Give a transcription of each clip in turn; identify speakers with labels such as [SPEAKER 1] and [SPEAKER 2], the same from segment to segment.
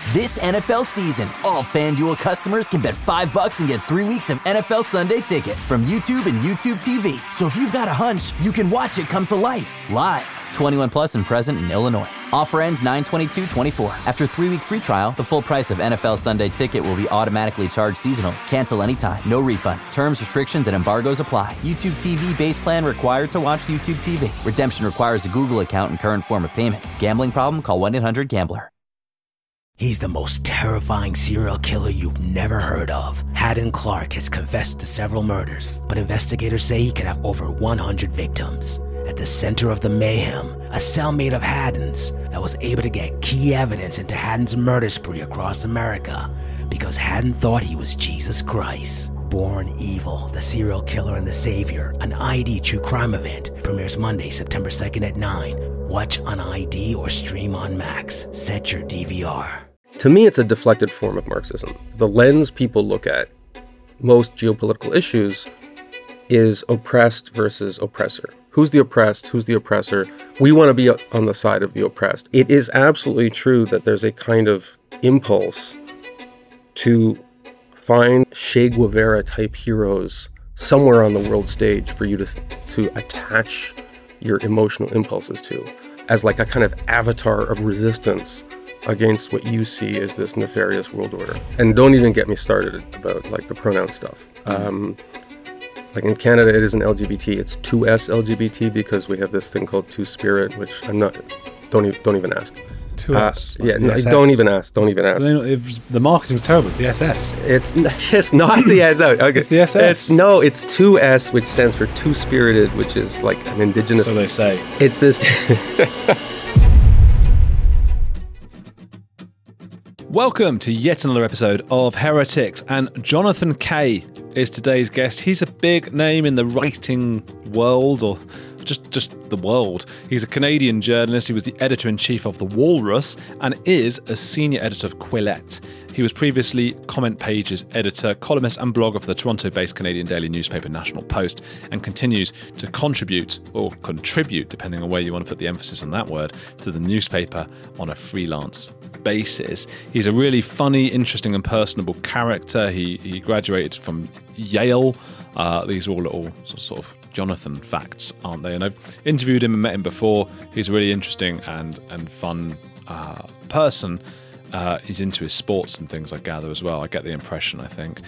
[SPEAKER 1] This NFL season, all FanDuel customers can bet $5 and get 3 weeks of NFL Sunday Ticket from YouTube and YouTube TV. So if you've got a hunch, you can watch it come to life, live. 21 plus and present in Illinois. Offer ends 9/22/24. After 3-week free trial, the full price of NFL Sunday Ticket will be automatically charged seasonally. Cancel anytime. No refunds. Terms, restrictions, and embargoes apply. YouTube TV base plan required to watch YouTube TV. Redemption requires a Google account and current form of payment. Gambling problem? Call 1-800-GAMBLER.
[SPEAKER 2] He's the most terrifying serial killer you've never heard of. Haddon Clark has confessed to several murders, but investigators say he could have over 100 victims. At the center of the mayhem, a cell made of Haddons that was able to get key evidence into Haddon's murder spree across America because Haddon thought he was Jesus Christ. Born Evil, the Serial Killer and the Savior, an ID true crime event, premieres Monday, September 2nd at 9. Watch on ID or stream on Max. Set your DVR.
[SPEAKER 3] To me, it's a deflected form of Marxism. The lens people look at most geopolitical issues is oppressed versus oppressor. Who's the oppressed? Who's the oppressor? We want to be on the side of the oppressed. It is absolutely true that there's a kind of impulse to find Che Guevara type heroes somewhere on the world stage for you to attach your emotional impulses to, as like a kind of avatar of resistance against what you see as this nefarious world order. And don't even get me started about like the pronoun stuff. Like in Canada, it isn't LGBT, it's 2S LGBT because we have this thing called Two-Spirit, which don't even ask.
[SPEAKER 4] 2S?
[SPEAKER 3] Don't even ask.
[SPEAKER 4] If the marketing's terrible, it's the SS.
[SPEAKER 3] It's not the S. Okay.
[SPEAKER 4] It's the SS.
[SPEAKER 3] It's 2S, which stands for Two-Spirited, which is like an indigenous...
[SPEAKER 4] So they say.
[SPEAKER 3] It's this...
[SPEAKER 4] Welcome to yet another episode of Heretics, and Jonathan Kay is today's guest. He's a big name in the writing world, or just the world. He's a Canadian journalist. He was the editor-in-chief of The Walrus and is a senior editor of Quillette. He was previously Comment Page's editor, columnist and blogger for the Toronto-based Canadian daily newspaper National Post, and continues to contribute, depending on where you want to put the emphasis on that word, to the newspaper on a freelance basis. He's a really funny, interesting and personable character. He graduated from Yale. These are all little sort of Jonathan facts, aren't they? And I've interviewed him and met him before. He's a really interesting and fun person. He's into his sports and things, I gather, as well. I get the impression, I think.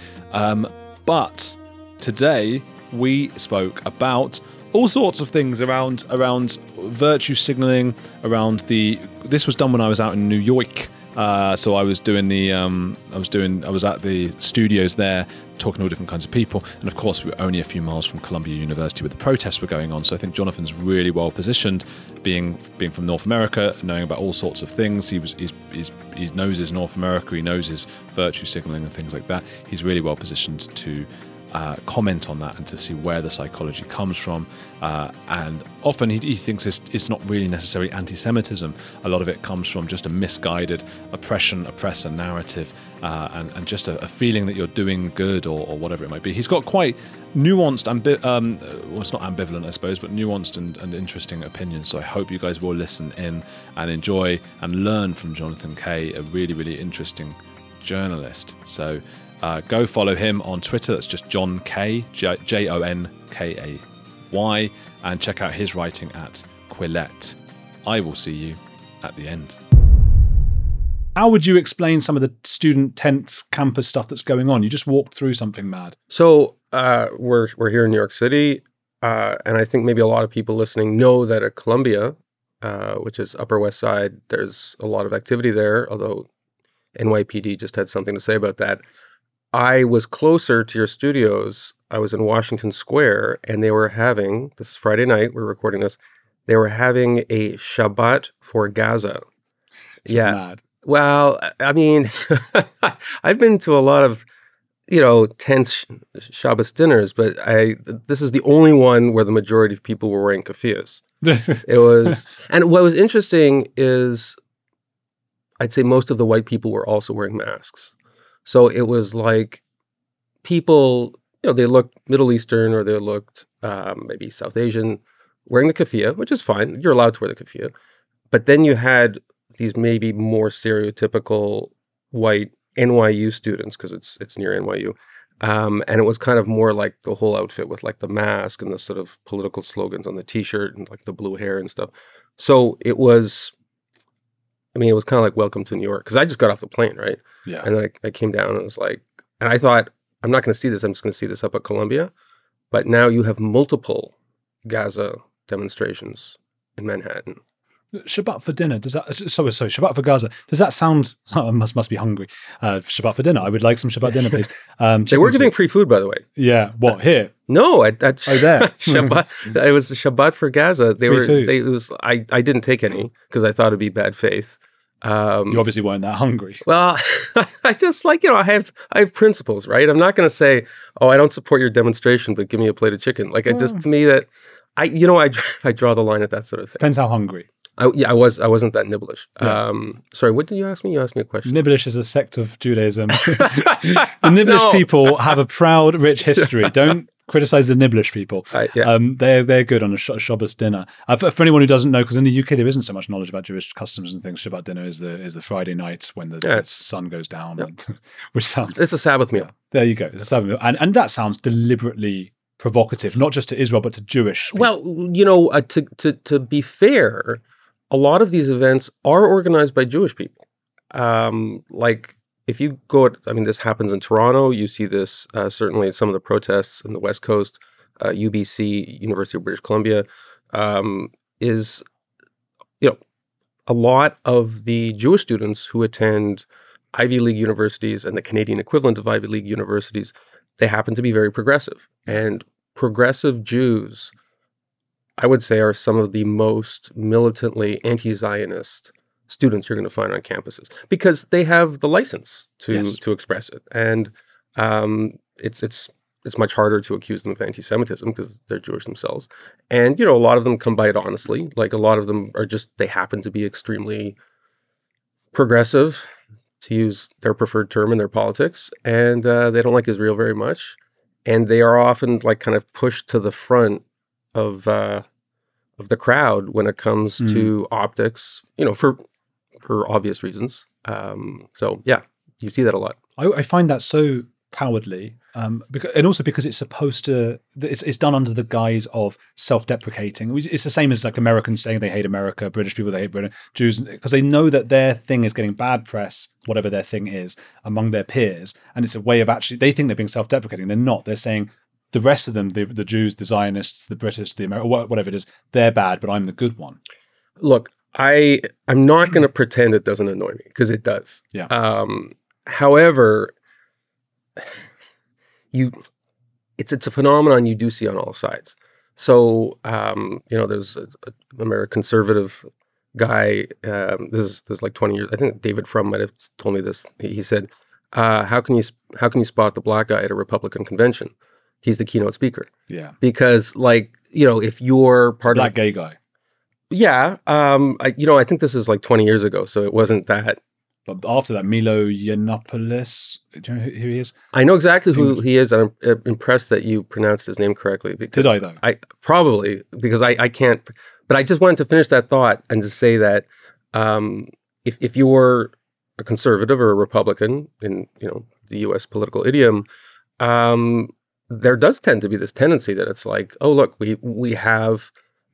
[SPEAKER 4] But today we spoke about all sorts of things around virtue signaling, this was done when I was out in New York. So I was doing I was at the studios there, talking to all different kinds of people, and of course we were only a few miles from Columbia University where the protests were going on. So I think Jonathan's really well positioned, being from North America, knowing about all sorts of things. He knows his North America, he knows his virtue signaling and things like that. He's really well positioned to comment on that and to see where the psychology comes from. And often he thinks it's not really necessarily anti-Semitism. A lot of it comes from just a misguided oppressor narrative, and just a feeling that you're doing good or whatever it might be. He's got quite nuanced, it's not ambivalent, I suppose, but nuanced and interesting opinions. So I hope you guys will listen in and enjoy and learn from Jonathan Kay, a really, really interesting journalist. So go follow him on Twitter. That's just John Kay, JONKAY, and check out his writing at Quillette. I will see you at the end. How would you explain some of the student tent campus stuff that's going on? You just walked through something mad.
[SPEAKER 3] So we're here in New York City, and I think maybe a lot of people listening know that at Columbia, which is Upper West Side, there's a lot of activity there, although NYPD just had something to say about that. I was closer to your studios. I was in Washington Square, and they were having, this is Friday night, we're recording this, they were having a Shabbat for Gaza.
[SPEAKER 4] Mad.
[SPEAKER 3] Well, I mean, I've been to a lot of, tense Shabbos dinners, but this is the only one where the majority of people were wearing keffiyehs. It was, and what was interesting is, I'd say most of the white people were also wearing masks. So it was like people, they looked Middle Eastern or they looked maybe South Asian wearing the keffiyeh, which is fine. You're allowed to wear the keffiyeh. But then you had these maybe more stereotypical white NYU students, because it's near NYU. And it was kind of more like the whole outfit with like the mask and the sort of political slogans on the t-shirt and like the blue hair and stuff. So it was kind of like welcome to New York, because I just got off the plane, right?
[SPEAKER 4] Yeah.
[SPEAKER 3] And then I came down and it was like, and I thought, I'm not going to see this. I'm just going to see this up at Columbia. But now you have multiple Gaza demonstrations in Manhattan.
[SPEAKER 4] Shabbat for dinner. Does that? Sorry. Shabbat for Gaza. Does that sound? I must be hungry. Shabbat for dinner. I would like some Shabbat dinner, please.
[SPEAKER 3] They were giving free food, by the way.
[SPEAKER 4] Yeah. What here?
[SPEAKER 3] No,
[SPEAKER 4] there.
[SPEAKER 3] Shabbat. It was Shabbat for Gaza.
[SPEAKER 4] Free food.
[SPEAKER 3] I didn't take any because I thought it'd be bad faith.
[SPEAKER 4] You obviously weren't that hungry.
[SPEAKER 3] Well, I just I have principles, right? I'm not going to say, oh, I don't support your demonstration, but give me a plate of chicken. Like, it just, to me, that I draw the line at that sort of thing.
[SPEAKER 4] Depends how hungry.
[SPEAKER 3] I wasn't that nibblish.
[SPEAKER 4] Yeah.
[SPEAKER 3] Sorry, what did you ask me? You asked me a question.
[SPEAKER 4] Nibblish is a sect of Judaism. The Nibblish people have a proud, rich history. Don't criticize the Nibblish people. They're good on a Shabbos dinner. For anyone who doesn't know, because in the UK there isn't so much knowledge about Jewish customs and things. Shabbat dinner is the Friday night when the sun goes down, which sounds.
[SPEAKER 3] It's a Sabbath meal.
[SPEAKER 4] There you go. It's a Sabbath meal, and that sounds deliberately provocative, not just to Israel but to Jewish people.
[SPEAKER 3] Well, to be fair, a lot of these events are organized by Jewish people. Like, if you go, this happens in Toronto. You see this certainly at some of the protests in the West Coast. UBC, University of British Columbia, is, a lot of the Jewish students who attend Ivy League universities and the Canadian equivalent of Ivy League universities, they happen to be very progressive. And progressive Jews, I would say, are some of the most militantly anti-Zionist students you're going to find on campuses, because they have the license to express it. And it's much harder to accuse them of anti-Semitism because they're Jewish themselves. And, a lot of them come by it honestly. Like, a lot of them are they happen to be extremely progressive, to use their preferred term in their politics. And they don't like Israel very much. And they are often kind of pushed to the front of the crowd when it comes to optics, for obvious reasons. So yeah, you see that a lot.
[SPEAKER 4] I find that so cowardly, because it's supposed to. It's done under the guise of self-deprecating. It's the same as like Americans saying they hate America, British people they hate Britain, Jews, because they know that their thing is getting bad press, whatever their thing is, among their peers, and it's a way of they think they're being self-deprecating. They're not. They're saying, the rest of them, the Jews, the Zionists, the British, the Americans, whatever it is, they're bad, but I'm the good one.
[SPEAKER 3] Look, I'm not going to pretend it doesn't annoy me, because it does.
[SPEAKER 4] Yeah.
[SPEAKER 3] However, it's a phenomenon you do see on all sides. So, there's an American conservative guy. This is like 20 years. I think David Frum might have told me this. He said, "How can you spot the black guy at a Republican convention? He's the keynote speaker."
[SPEAKER 4] Yeah.
[SPEAKER 3] Because, if you're part
[SPEAKER 4] black gay guy.
[SPEAKER 3] Yeah. I think this is like 20 years ago, so it wasn't that.
[SPEAKER 4] But after that, Milo Yiannopoulos, do you know who he is?
[SPEAKER 3] I know exactly who he is, and I'm impressed that you pronounced his name correctly.
[SPEAKER 4] Did I, though?
[SPEAKER 3] Probably, because I can't. But I just wanted to finish that thought and to say that if you're a conservative or a Republican in the U.S. political idiom, there does tend to be this tendency that it's like, oh, look, we have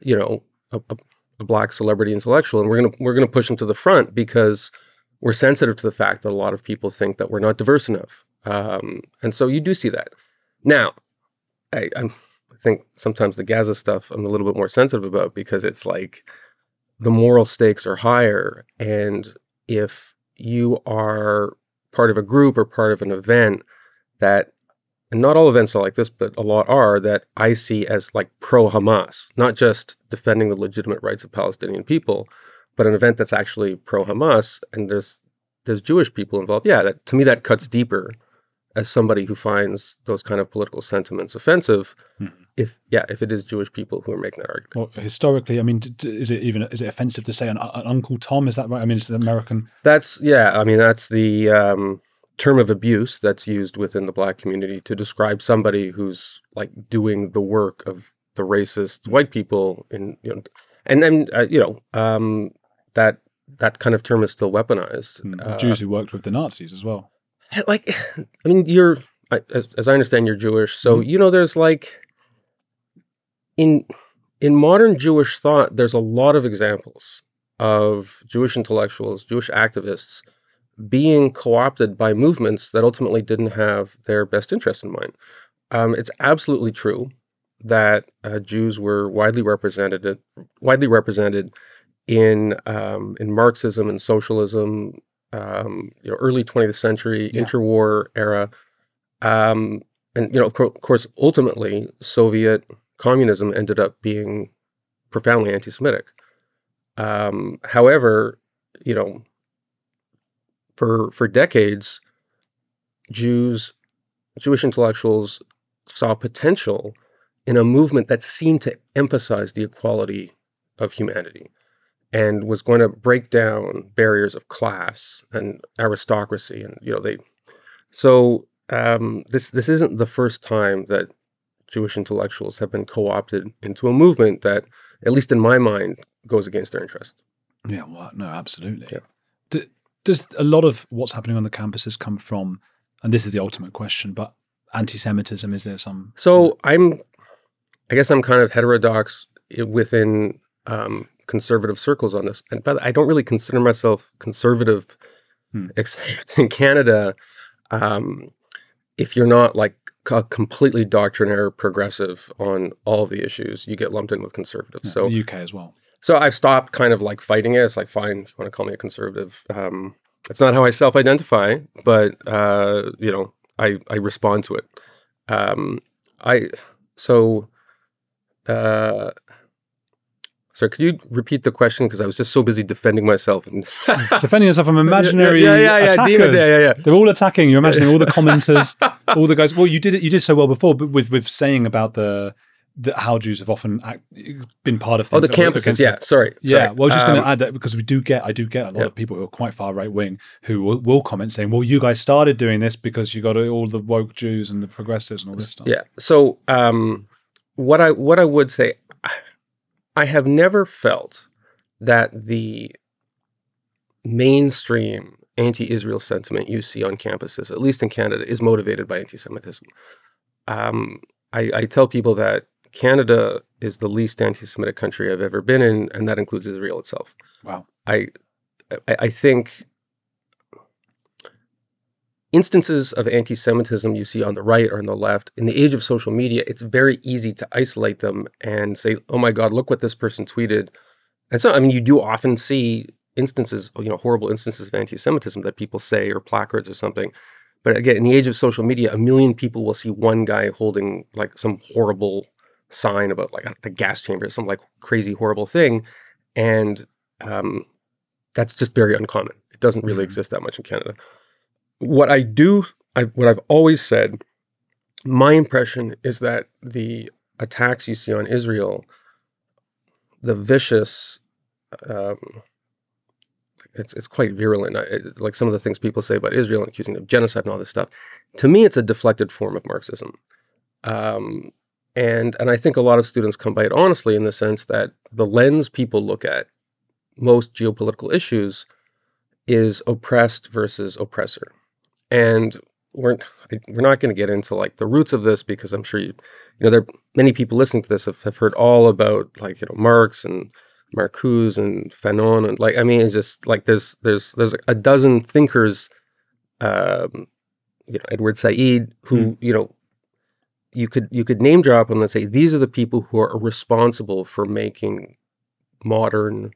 [SPEAKER 3] a black celebrity intellectual, and we're gonna push him to the front because we're sensitive to the fact that a lot of people think that we're not diverse enough. And so you do see that. Now, I think sometimes the Gaza stuff I'm a little bit more sensitive about, because it's like the moral stakes are higher. And if you are part of a group or part of an event that, and not all events are like this, but a lot are, that I see as like pro-Hamas, not just defending the legitimate rights of Palestinian people, but an event that's actually pro-Hamas, and there's Jewish people involved. Yeah, to me that cuts deeper as somebody who finds those kind of political sentiments offensive. Mm-hmm. If it is Jewish people who are making that argument.
[SPEAKER 4] Well, historically, is it offensive to say an Uncle Tom? Is that right? It's an American.
[SPEAKER 3] That's the term of abuse that's used within the black community to describe somebody who's like doing the work of the racist white people, that that kind of term is still weaponized.
[SPEAKER 4] The Jews who worked with the Nazis as well.
[SPEAKER 3] Like, I mean, as I understand, you're Jewish. So, there's like, in modern Jewish thought, there's a lot of examples of Jewish intellectuals, Jewish activists being co-opted by movements that ultimately didn't have their best interest in mind. It's absolutely true that Jews were widely represented in Marxism and socialism, early 20th century, interwar era, and of course, ultimately, Soviet communism ended up being profoundly anti-Semitic. However, for decades, Jewish intellectuals saw potential in a movement that seemed to emphasize the equality of humanity and was going to break down barriers of class and aristocracy. And, this isn't the first time that Jewish intellectuals have been co-opted into a movement that, at least in my mind, goes against their interest.
[SPEAKER 4] Yeah, well, no, absolutely.
[SPEAKER 3] Yeah.
[SPEAKER 4] Does a lot of what's happening on the campuses come from, and this is the ultimate question, but anti-Semitism? Is there some?
[SPEAKER 3] So I guess I'm kind of heterodox within conservative circles on this, but I don't really consider myself conservative, except in Canada. If you're not like a completely doctrinaire progressive on all of the issues, you get lumped in with conservative.
[SPEAKER 4] Yeah,
[SPEAKER 3] so
[SPEAKER 4] the UK as well.
[SPEAKER 3] So I've stopped kind of like fighting it. It's like, fine, if you want to call me a conservative. It's not how I self-identify, but I respond to it. So could you repeat the question? Because I was just so busy defending myself.
[SPEAKER 4] Defending yourself from imaginary attackers.
[SPEAKER 3] Demons, yeah.
[SPEAKER 4] They're all attacking. You're imagining all the commenters, all the guys. Well, you did so well before, but with saying about the how Jews have often been part of things.
[SPEAKER 3] Oh, the campuses. Sorry.
[SPEAKER 4] Well, I was just going to add that because I do get a lot of people who are quite far right wing who will comment saying, "Well, you guys started doing this because you got all the woke Jews and the progressives and all this stuff."
[SPEAKER 3] Yeah. So what I would say, I have never felt that the mainstream anti-Israel sentiment you see on campuses, at least in Canada, is motivated by anti-Semitism. I tell people that Canada is the least anti-Semitic country I've ever been in, and that includes Israel itself.
[SPEAKER 4] Wow.
[SPEAKER 3] I think instances of anti-Semitism you see on the right or on the left, in the age of social media, it's very easy to isolate them and say, oh my God, look what this person tweeted. And so, you do often see instances, horrible instances of anti-Semitism that people say, or placards or something. But again, in the age of social media, 1 million people will see one guy holding like some horrible sign about like the gas chamber, some like crazy, horrible thing. And that's just very uncommon. It doesn't really exist that much in Canada. What I've always said, my impression is that the attacks you see on Israel, the vicious, it's quite virulent. Like some of the things people say about Israel and accusing of genocide and all this stuff. To me, it's a deflected form of Marxism. And I think a lot of students come by it honestly in the sense that the lens people look at most geopolitical issues is oppressed versus oppressor. And we're not going to get into like the roots of this because I'm sure there are many people listening to this have heard all about like Marx and Marcuse and Fanon and it's just like there's a dozen thinkers, Edward Said, who you could name drop them and say these are the people who are responsible for making modern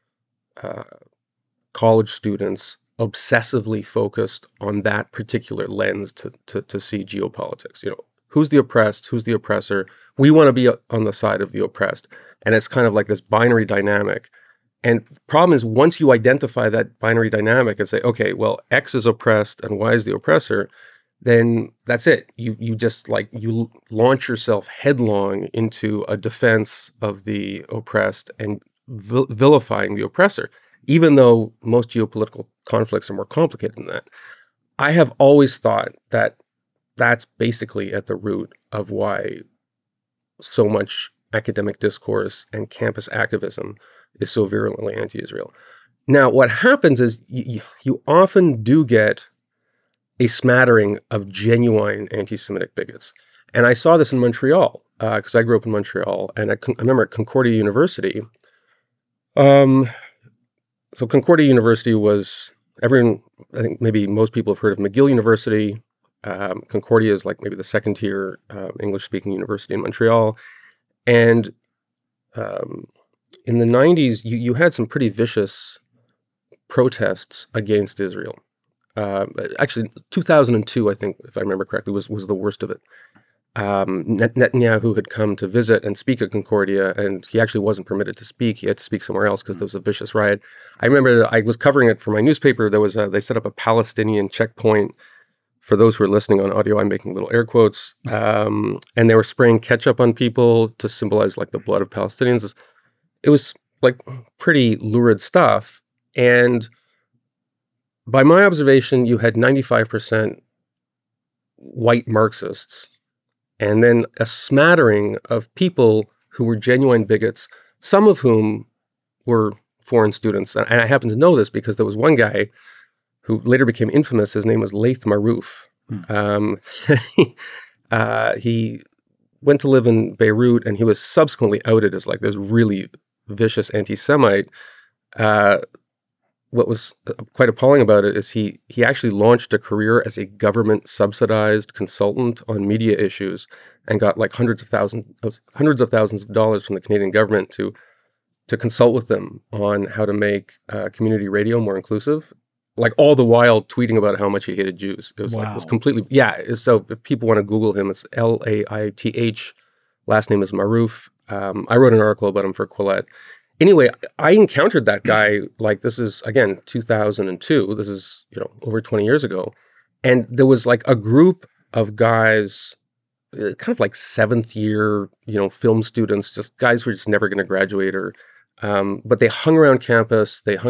[SPEAKER 3] college students obsessively focused on that particular lens to see geopolitics. Who's the oppressed? Who's the oppressor? We want to be on the side of the oppressed. And it's kind of like this binary dynamic. And the problem is once you identify that binary dynamic and say, okay, well, X is oppressed and Y is the oppressor, then that's it. You just you launch yourself headlong into a defense of the oppressed and vilifying the oppressor, even though most geopolitical conflicts are more complicated than that. I have always thought that that's basically at the root of why so much academic discourse and campus activism is so virulently anti-Israel. Now, what happens is you often do get a smattering of genuine anti-Semitic bigots. And I saw this in Montreal, because I grew up in Montreal, and I remember at Concordia University. So Concordia University was, everyone, I think maybe most people have heard of McGill University. Concordia is like maybe the second tier English-speaking university in Montreal. And in the 90s, you had some pretty vicious protests against Israel. Actually, 2002, I think, if I remember correctly, was the worst of it. Netanyahu had come to visit and speak at Concordia, and he actually wasn't permitted to speak. He had to speak somewhere else because there was a vicious riot. I remember I was covering it for my newspaper. There was they set up a Palestinian checkpoint. For those who are listening on audio, I'm making little air quotes. And they were spraying ketchup on people to symbolize like the blood of Palestinians. It was like pretty lurid stuff. And by my observation, you had 95% white Marxists, and then a smattering of people who were genuine bigots, some of whom were foreign students. And I happen to know this because there was one guy who later became infamous. His name was Laith Marouf. He went to live in Beirut, and he was subsequently outed as like this really vicious anti-Semite. What was quite appalling about it is he actually launched a career as a government subsidized consultant on media issues and got like hundreds of thousands of dollars from the Canadian government to consult with them on how to make community radio more inclusive. Like all the while tweeting about how much he hated Jews. It was like this completely, so if people want to Google him, it's Laith, last name is Marouf. I wrote an article about him for Quillette. Anyway, I encountered that guy, like this is, again, 2002. This is, over 20 years ago. And there was like a group of guys, kind of like seventh year, film students, just guys who were just never going to graduate but they hung around campus. They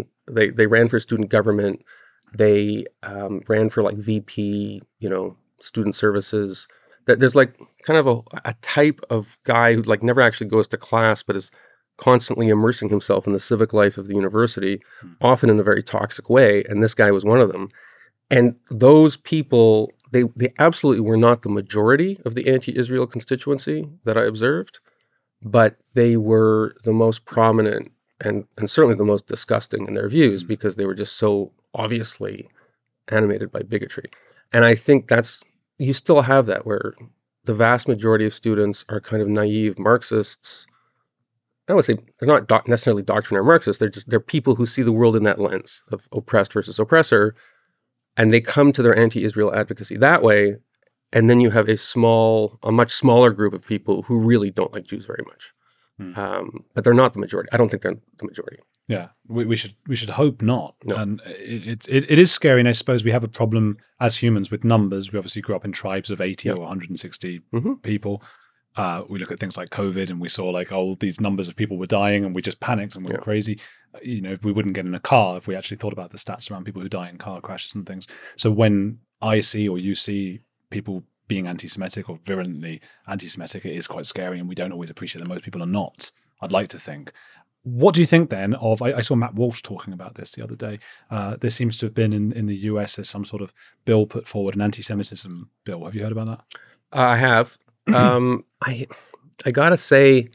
[SPEAKER 3] ran for student government. They ran for like VP, student services. There's like kind of a type of guy who like never actually goes to class, but is constantly immersing himself in the civic life of the university, often in a very toxic way. And this guy was one of them. And those people, they absolutely were not the majority of the anti-Israel constituency that I observed, but they were the most prominent and certainly the most disgusting in their views because they were just so obviously animated by bigotry. And I think you still have that where the vast majority of students are kind of naive Marxists. I don't want to say they're not necessarily doctrinaire Marxists. They're people who see the world in that lens of oppressed versus oppressor, and they come to their anti-Israel advocacy that way. And then you have a much smaller group of people who really don't like Jews very much, but they're not the majority. I don't think they're the majority.
[SPEAKER 4] Yeah, we should hope not.
[SPEAKER 3] No.
[SPEAKER 4] And it is scary, and I suppose we have a problem as humans with numbers. We obviously grew up in tribes of 80 or 160 people. We look at things like COVID and we saw like, these numbers of people were dying and we just panicked and we were crazy. We wouldn't get in a car if we actually thought about the stats around people who die in car crashes and things. So when I see or you see people being anti-Semitic or virulently anti-Semitic, it is quite scary and we don't always appreciate that most people are not, I'd like to think. What do you think then of, I saw Matt Walsh talking about this the other day. There seems to have been in the US as some sort of bill put forward, an anti-Semitism bill. Have you heard about that?
[SPEAKER 3] I have. I gotta say,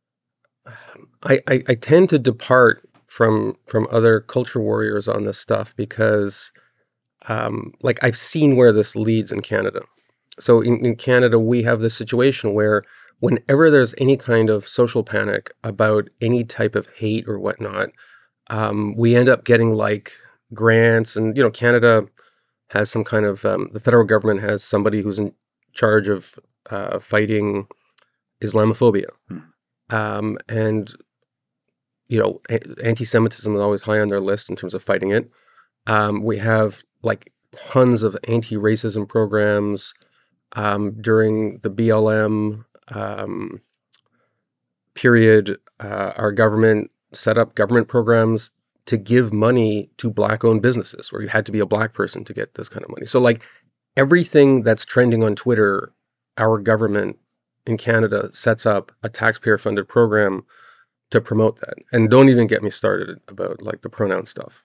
[SPEAKER 3] I tend to depart from other culture warriors on this stuff because, like I've seen where this leads in Canada. So in Canada, we have this situation where whenever there's any kind of social panic about any type of hate or whatnot, we end up getting like grants, and Canada has some kind of the federal government has somebody who's in charge of fighting Islamophobia. And, anti-Semitism is always high on their list in terms of fighting it. We have like tons of anti-racism programs. During the BLM period, our government set up government programs to give money to Black-owned businesses where you had to be a Black person to get this kind of money. So like everything that's trending on Twitter, our government in Canada sets up a taxpayer-funded program to promote that. And don't even get me started about like the pronoun stuff.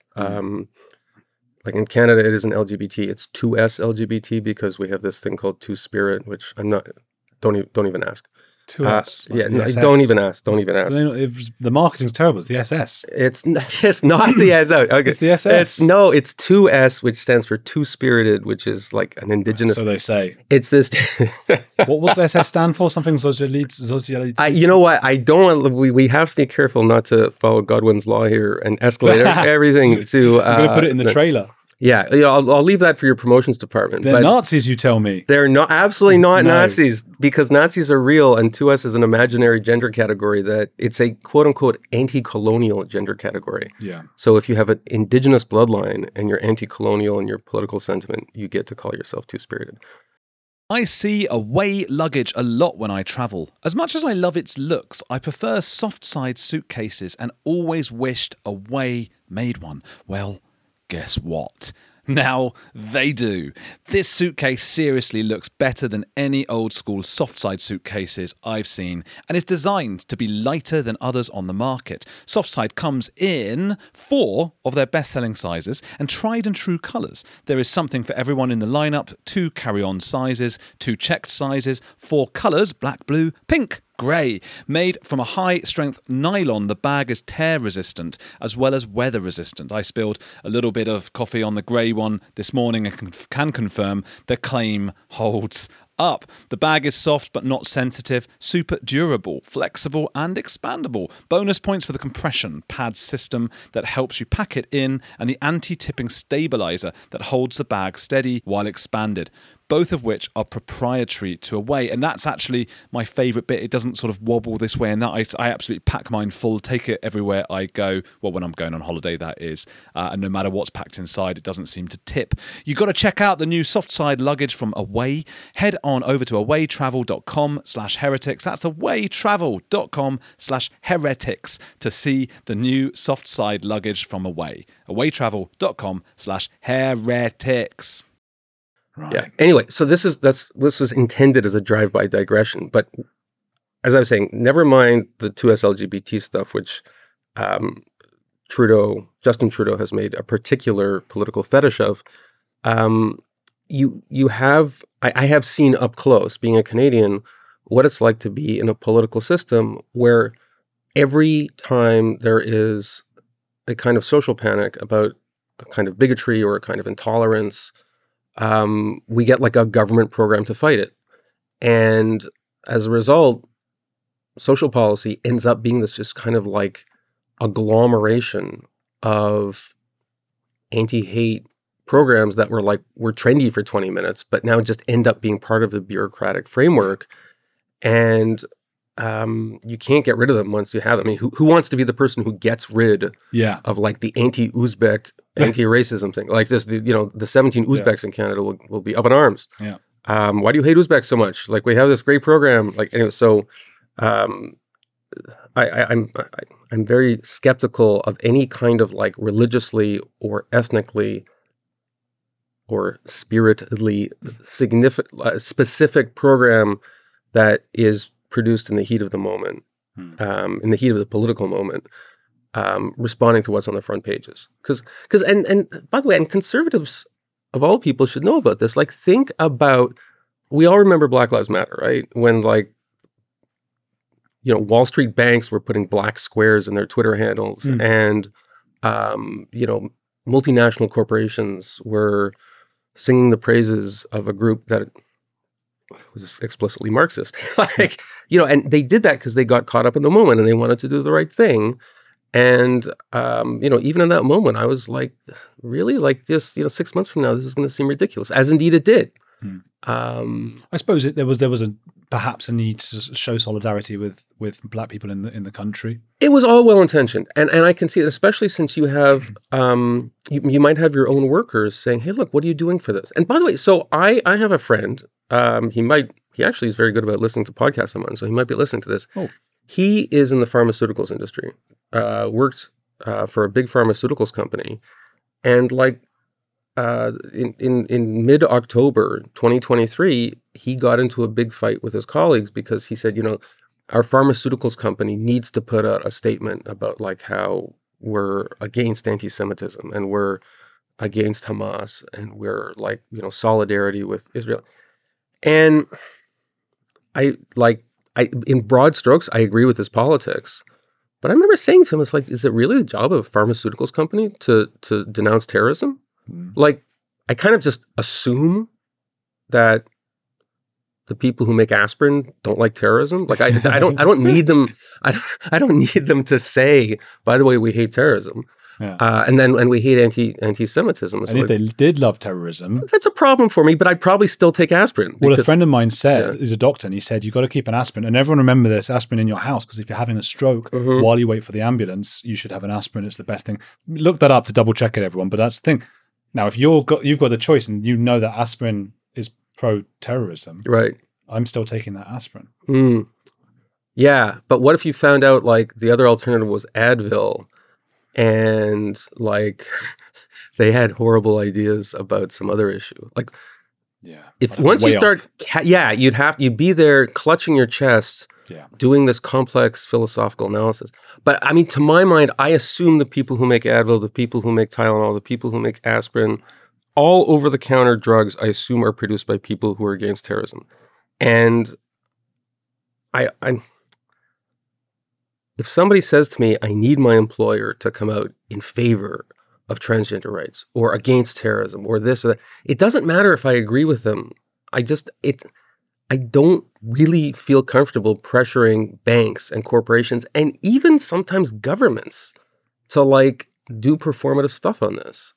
[SPEAKER 3] Like in Canada, it isn't LGBT, it's 2S LGBT because we have this thing called Two-Spirit, which don't even ask.
[SPEAKER 4] 2S.
[SPEAKER 3] Don't even ask. Don't even ask.
[SPEAKER 4] The marketing's terrible. It's the SS.
[SPEAKER 3] It's not the SS. Okay.
[SPEAKER 4] It's the SS.
[SPEAKER 3] It's 2S, which stands for Two-Spirited, which is like an indigenous.
[SPEAKER 4] So they say.
[SPEAKER 3] It's this.
[SPEAKER 4] What was the SS stand for? Something socialite.
[SPEAKER 3] You know what? I don't want. We have to be careful not to follow Godwin's law here and escalate everything to.
[SPEAKER 4] I'm going to put it in the trailer.
[SPEAKER 3] Yeah, I'll leave that for your promotions department.
[SPEAKER 4] They're Nazis, you tell me.
[SPEAKER 3] They're absolutely not Nazis, because Nazis are real, and 2S is an imaginary gender category that it's a quote-unquote anti-colonial gender category.
[SPEAKER 4] Yeah.
[SPEAKER 3] So if you have an indigenous bloodline and you're anti-colonial in your political sentiment, you get to call yourself two-spirited.
[SPEAKER 5] I see Away luggage a lot when I travel. As much as I love its looks, I prefer soft-side suitcases and always wished Away made one. Well, guess what? Now they do. This suitcase seriously looks better than any old school soft side suitcases I've seen, and is designed to be lighter than others on the market. Soft side comes in 4 of their best-selling sizes and tried and true colours. There is something for everyone in the lineup: 2 carry-on sizes, 2 checked sizes, 4 colours: black, blue, pink, grey. Made from a high-strength nylon, the bag is tear-resistant as well as weather-resistant. I spilled a little bit of coffee on the grey one this morning and can confirm the claim holds up. The bag is soft but not sensitive, super durable, flexible and expandable. Bonus points for the compression pad system that helps you pack it in, and the anti-tipping stabilizer that holds the bag steady while expanded. Both of which are proprietary to Away, and that's actually my favourite bit. It doesn't sort of wobble this way and that. I absolutely pack mine full, take it everywhere I go. Well, when I'm going on holiday, that is. And no matter what's packed inside, it doesn't seem to tip. You've got to check out the new soft side luggage from Away. Head on over to awaytravel.com/heretics. That's awaytravel.com/heretics to see the new soft side luggage from Away. awaytravel.com/heretics.
[SPEAKER 4] Right.
[SPEAKER 3] Yeah. Anyway, so this was intended as a drive-by digression, but as I was saying, never mind the 2S LGBT stuff, which Justin Trudeau has made a particular political fetish of. I have seen up close, being a Canadian, what it's like to be in a political system where every time there is a kind of social panic about a kind of bigotry or a kind of intolerance, we get like a government program to fight it. And as a result, social policy ends up being this just kind of like agglomeration of anti-hate programs that were trendy for 20 minutes, but now just end up being part of the bureaucratic framework. And you can't get rid of them once you have them. I mean, who wants to be the person who gets rid of like the anti-Uzbek, anti-racism thing? Like just the 17 Uzbeks in Canada will be up in arms.
[SPEAKER 4] Yeah.
[SPEAKER 3] Why do you hate Uzbeks so much? Like we have this great program. Like anyway, so I'm very skeptical of any kind of like religiously or ethnically or spiritedly specific program that is produced in the heat of the moment, in the heat of the political moment, responding to what's on the front pages. Because by the way, and conservatives of all people should know about this. Like, think about, we all remember Black Lives Matter, right? When Wall Street banks were putting black squares in their Twitter handles, and multinational corporations were singing the praises of a group that was explicitly Marxist. And they did that because they got caught up in the moment and they wanted to do the right thing. And, even in that moment, I was like, really? Like just, 6 months from now, this is going to seem ridiculous, as indeed it did.
[SPEAKER 4] I suppose there was perhaps a need to show solidarity with Black people in the country.
[SPEAKER 3] It was all well intentioned, and I can see it, especially since you have you might have your own workers saying, "Hey, look, what are you doing for this?" And by the way, so I have a friend. He actually is very good about listening to podcasts I'm on, so he might be listening to this.
[SPEAKER 4] Oh.
[SPEAKER 3] He is in the pharmaceuticals industry. Worked for a big pharmaceuticals company, and in mid-October 2023, he got into a big fight with his colleagues because he said, our pharmaceuticals company needs to put out a statement about like how we're against anti-Semitism and we're against Hamas and we're like, solidarity with Israel. And I in broad strokes, I agree with his politics. But I remember saying to him, it's like, is it really the job of a pharmaceuticals company to denounce terrorism? Like, I kind of just assume that the people who make aspirin don't like terrorism. Like, I don't need them. I don't need them to say, by the way, we hate terrorism.
[SPEAKER 5] Yeah.
[SPEAKER 3] And we hate anti-Semitism.
[SPEAKER 5] And if they did love terrorism,
[SPEAKER 3] that's a problem for me, but I'd probably still take aspirin.
[SPEAKER 5] Well, a friend of mine said, he's a doctor, and he said, you've got to keep an aspirin. And everyone remember this, aspirin in your house, because if you're having a stroke while you wait for the ambulance, you should have an aspirin. It's the best thing. Look that up to double check it, everyone. But that's the thing. Now, if you've got the choice and you know that aspirin is pro-terrorism,
[SPEAKER 3] right?
[SPEAKER 5] I'm still taking that aspirin.
[SPEAKER 3] Yeah, but what if you found out like the other alternative was Advil? And like they had horrible ideas about some other issue. Like, if once you start, you'd be there clutching your chest, doing this complex philosophical analysis. But I mean, to my mind, I assume the people who make Advil, the people who make Tylenol, the people who make aspirin, all over-the-counter drugs, I assume are produced by people who are against terrorism. And I'm. If somebody says to me, I need my employer to come out in favor of transgender rights or against terrorism or this or that, it doesn't matter if I agree with them. I don't really feel comfortable pressuring banks and corporations and even sometimes governments to like do performative stuff on this.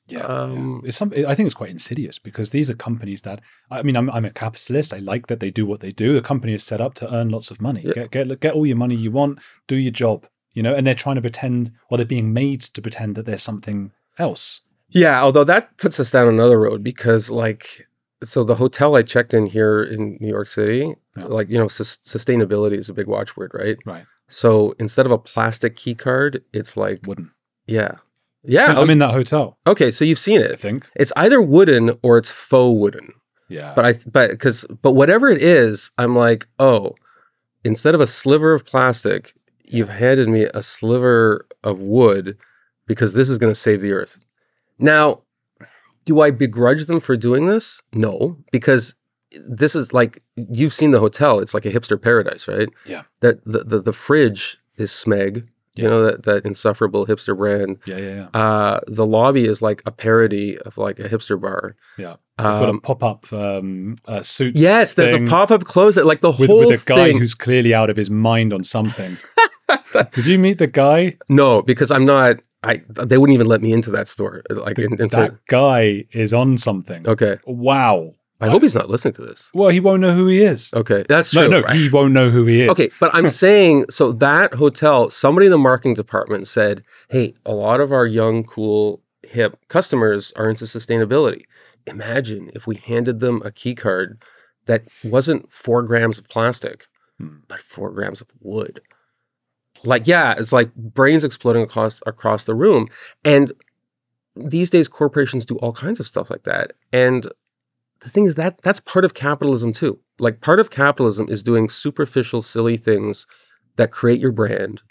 [SPEAKER 5] I think it's quite insidious because these are companies that, I mean, I'm a capitalist. I like that they do what they do. The company is set up to earn lots of money. Get all your money you want, do your job, and they're trying to pretend, or they're being made to pretend that there's something else.
[SPEAKER 3] Yeah, although that puts us down another road because so the hotel I checked in here in New York City, sustainability is a big watchword, right?
[SPEAKER 5] Right.
[SPEAKER 3] So instead of a plastic key card, it's like
[SPEAKER 5] wooden.
[SPEAKER 3] Yeah.
[SPEAKER 5] I'm in that hotel.
[SPEAKER 3] Okay, so you've seen it.
[SPEAKER 5] I think
[SPEAKER 3] it's either wooden or it's faux wooden.
[SPEAKER 5] Yeah.
[SPEAKER 3] But whatever it is, I'm like, oh, instead of a sliver of plastic, you've handed me a sliver of wood because this is going to save the earth. Now, do I begrudge them for doing this? No, because this is like, you've seen the hotel. It's like a hipster paradise, right?
[SPEAKER 5] Yeah.
[SPEAKER 3] That the fridge is Smeg. That insufferable hipster brand.
[SPEAKER 5] Yeah.
[SPEAKER 3] The lobby is like a parody of like a hipster bar.
[SPEAKER 5] Yeah. Got a pop-up suits.
[SPEAKER 3] Yes, there's a pop-up closet. Like the whole thing.
[SPEAKER 5] With a guy who's clearly out of his mind on something. Did you meet the guy?
[SPEAKER 3] No, because I'm not. They wouldn't even let me into that store.
[SPEAKER 5] That guy is on something.
[SPEAKER 3] Okay.
[SPEAKER 5] Wow.
[SPEAKER 3] I hope he's not listening to this.
[SPEAKER 5] Well, he won't know who he is.
[SPEAKER 3] Okay, that's true.
[SPEAKER 5] No,
[SPEAKER 3] right?
[SPEAKER 5] He won't know who he is.
[SPEAKER 3] Okay, but I'm saying, so that hotel, somebody in the marketing department said, hey, a lot of our young, cool, hip customers are into sustainability. Imagine if we handed them a key card that wasn't 4 grams of plastic, but 4 grams of wood. Like, it's like brains exploding across the room. And these days, corporations do all kinds of stuff like that. And the thing is that's part of capitalism too. Like part of capitalism is doing superficial, silly things that create your brand.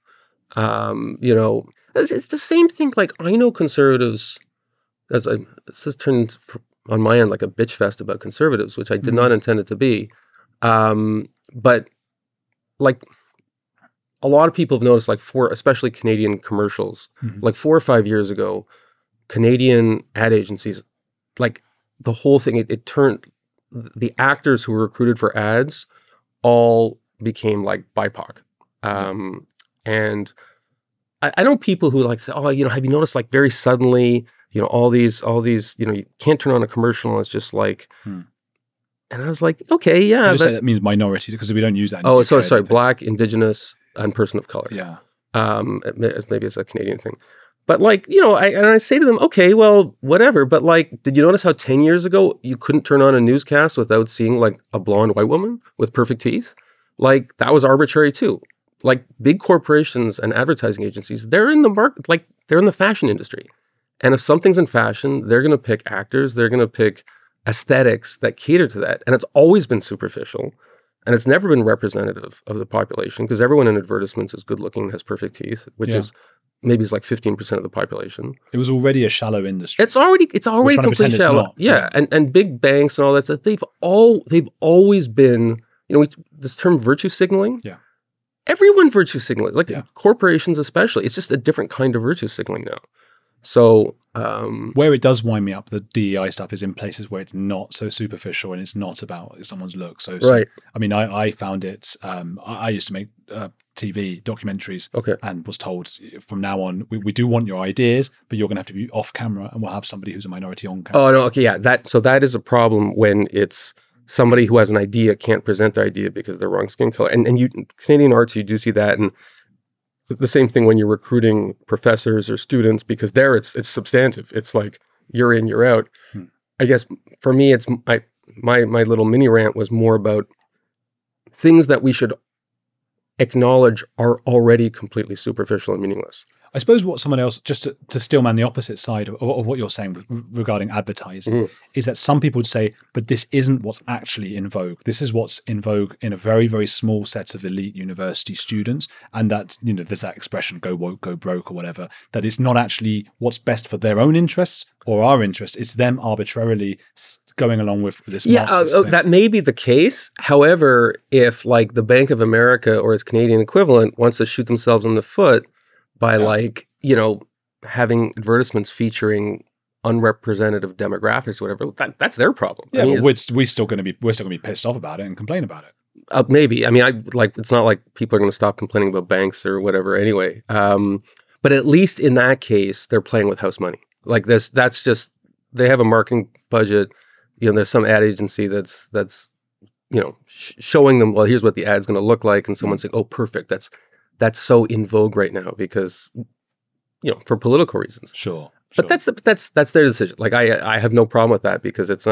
[SPEAKER 3] It's the same thing. Like I know conservatives, this has turned on my end like a bitch fest about conservatives, which I did not intend it to be. But like a lot of people have noticed, like especially Canadian commercials, like 4 or 5 years ago, Canadian ad agencies, like the whole thing, it turned, the actors who were recruited for ads all became like BIPOC. And I know people who like say, oh, have you noticed like very suddenly, all these, you can't turn on a commercial and it's just like, and I was like, okay, yeah.
[SPEAKER 5] You say that means minority because we don't use that.
[SPEAKER 3] Sorry, Black, Indigenous, and person of color.
[SPEAKER 5] Yeah.
[SPEAKER 3] Maybe it's a Canadian thing. But like, I say to them, okay, well, whatever. But like, did you notice how 10 years ago you couldn't turn on a newscast without seeing like a blonde white woman with perfect teeth? Like that was arbitrary too. Like big corporations and advertising agencies, they're in the market, like they're in the fashion industry. And if something's in fashion, they're going to pick actors, they're going to pick aesthetics that cater to that. And it's always been superficial. And it's never been representative of the population because everyone in advertisements is good looking and has perfect teeth, which is maybe it's like 15% of the population.
[SPEAKER 5] It was already a shallow industry.
[SPEAKER 3] It's already completely shallow. Yeah. And big banks and all that stuff, they've always been, this term virtue signaling.
[SPEAKER 5] Yeah.
[SPEAKER 3] Everyone virtue signaling, like corporations especially. It's just a different kind of virtue signaling now. So
[SPEAKER 5] where it does wind me up, the DEI stuff is in places where it's not so superficial and it's not about someone's look. So
[SPEAKER 3] right.
[SPEAKER 5] I mean, I found it. I used to make TV documentaries, and was told from now on we do want your ideas, but you're going to have to be off camera, and we'll have somebody who's a minority on camera.
[SPEAKER 3] Oh no, okay, yeah. That is a problem when it's somebody who has an idea can't present their idea because of their wrong skin color. And you Canadian arts, you do see that, and the same thing when you're recruiting professors or students, because there it's substantive. It's like you're in, you're out. I guess for me, it's my little mini rant was more about things that we should acknowledge are already completely superficial and meaningless.
[SPEAKER 5] I suppose what someone else, just to still man the opposite side of what you're saying regarding advertising, is that some people would say, but this isn't what's actually in vogue. This is what's in vogue in a very, very small set of elite university students. And that, there's that expression, go woke, go broke or whatever, that it's not actually what's best for their own interests or our interests. It's them arbitrarily going along with this Marxist thing.
[SPEAKER 3] That may be the case. However, if like the Bank of America or its Canadian equivalent wants to shoot themselves in the foot by having advertisements featuring unrepresentative demographics or whatever, that's their problem.
[SPEAKER 5] Yeah, we're still going to be pissed off about it and complain about it.
[SPEAKER 3] Maybe. I mean, it's not like people are going to stop complaining about banks or whatever anyway. But at least in that case, they're playing with house money. Like this, that's just, they have a marketing budget. There's some ad agency that's showing them, well, here's what the ad's going to look like. And someone's saying, oh, perfect. That's so in vogue right now because, for political reasons.
[SPEAKER 5] Sure.
[SPEAKER 3] But that's their decision. Like I have no problem with that because it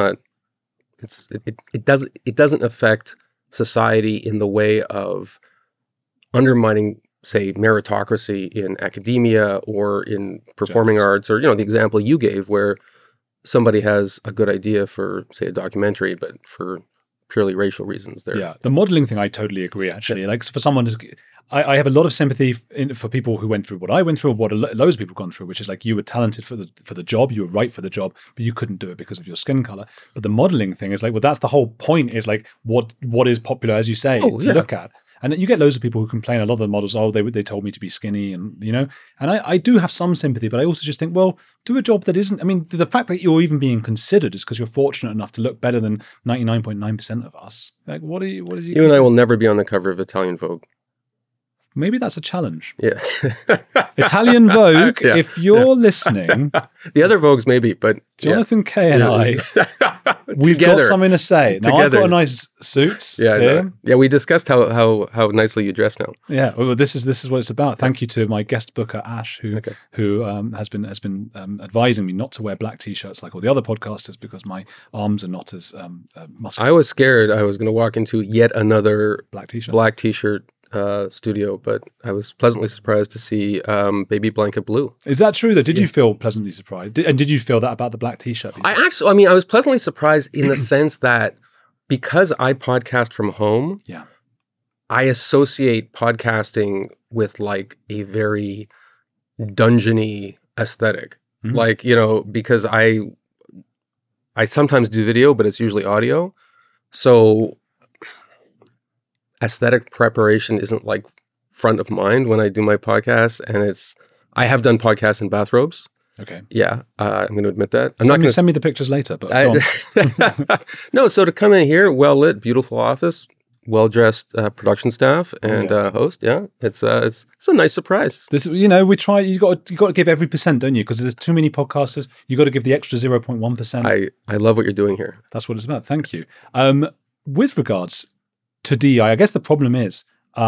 [SPEAKER 3] doesn't affect society in the way of undermining, say, meritocracy in academia or in performing arts, or the example you gave where somebody has a good idea for, say, a documentary, but for purely racial reasons.
[SPEAKER 5] The modeling thing, I totally agree. Actually, like for someone I have a lot of sympathy for people who went through what I went through, what loads of people have gone through, which is like you were talented for the job, you were right for the job, but you couldn't do it because of your skin color. But the modeling thing is like, well, that's the whole point, is like what is popular, as you say, to look at. And you get loads of people who complain, a lot of the models, they told me to be skinny, and and I do have some sympathy, but I also just think, well, do a job that isn't. I mean, the fact that you're even being considered is because you're fortunate enough to look better than 99.9% of us. Like, what are you?
[SPEAKER 3] You and I will never be on the cover of Italian Vogue.
[SPEAKER 5] Maybe that's a challenge.
[SPEAKER 3] Yeah.
[SPEAKER 5] Italian Vogue, if you're listening.
[SPEAKER 3] The other Vogues maybe, but
[SPEAKER 5] Jonathan Kay and I, we've got something to say. Now, I've got a nice suit.
[SPEAKER 3] Yeah, we discussed how nicely you dress now.
[SPEAKER 5] Yeah, well, this is what it's about. Thank you to my guest booker Ash, who has been advising me not to wear black t-shirts like all the other podcasters because my arms are not as muscular.
[SPEAKER 3] I was scared I was going to walk into yet another
[SPEAKER 5] black t-shirt
[SPEAKER 3] studio, but I was pleasantly surprised to see Baby Blanket Blue.
[SPEAKER 5] Is that true though? Did you feel pleasantly surprised? And did you feel that about the black t-shirt?
[SPEAKER 3] I was pleasantly surprised in the sense that because I podcast from home, I associate podcasting with like a very dungeony aesthetic. Like, because I sometimes do video, but it's usually audio. So aesthetic preparation isn't like front of mind when I do my podcast, and I have done podcasts in bathrobes.
[SPEAKER 5] Okay.
[SPEAKER 3] Yeah, I'm going to admit that.
[SPEAKER 5] Send me the pictures later. But go on.
[SPEAKER 3] No, so to come in here, well lit, beautiful office, well dressed production staff and host. Yeah, it's a nice surprise.
[SPEAKER 5] This, we try. You got to give every percent, don't you? Because there's too many podcasters. You got to give the extra 0.1%.
[SPEAKER 3] I love what you're doing here.
[SPEAKER 5] That's what it's about. Thank you. With regards to DEI, I guess the problem is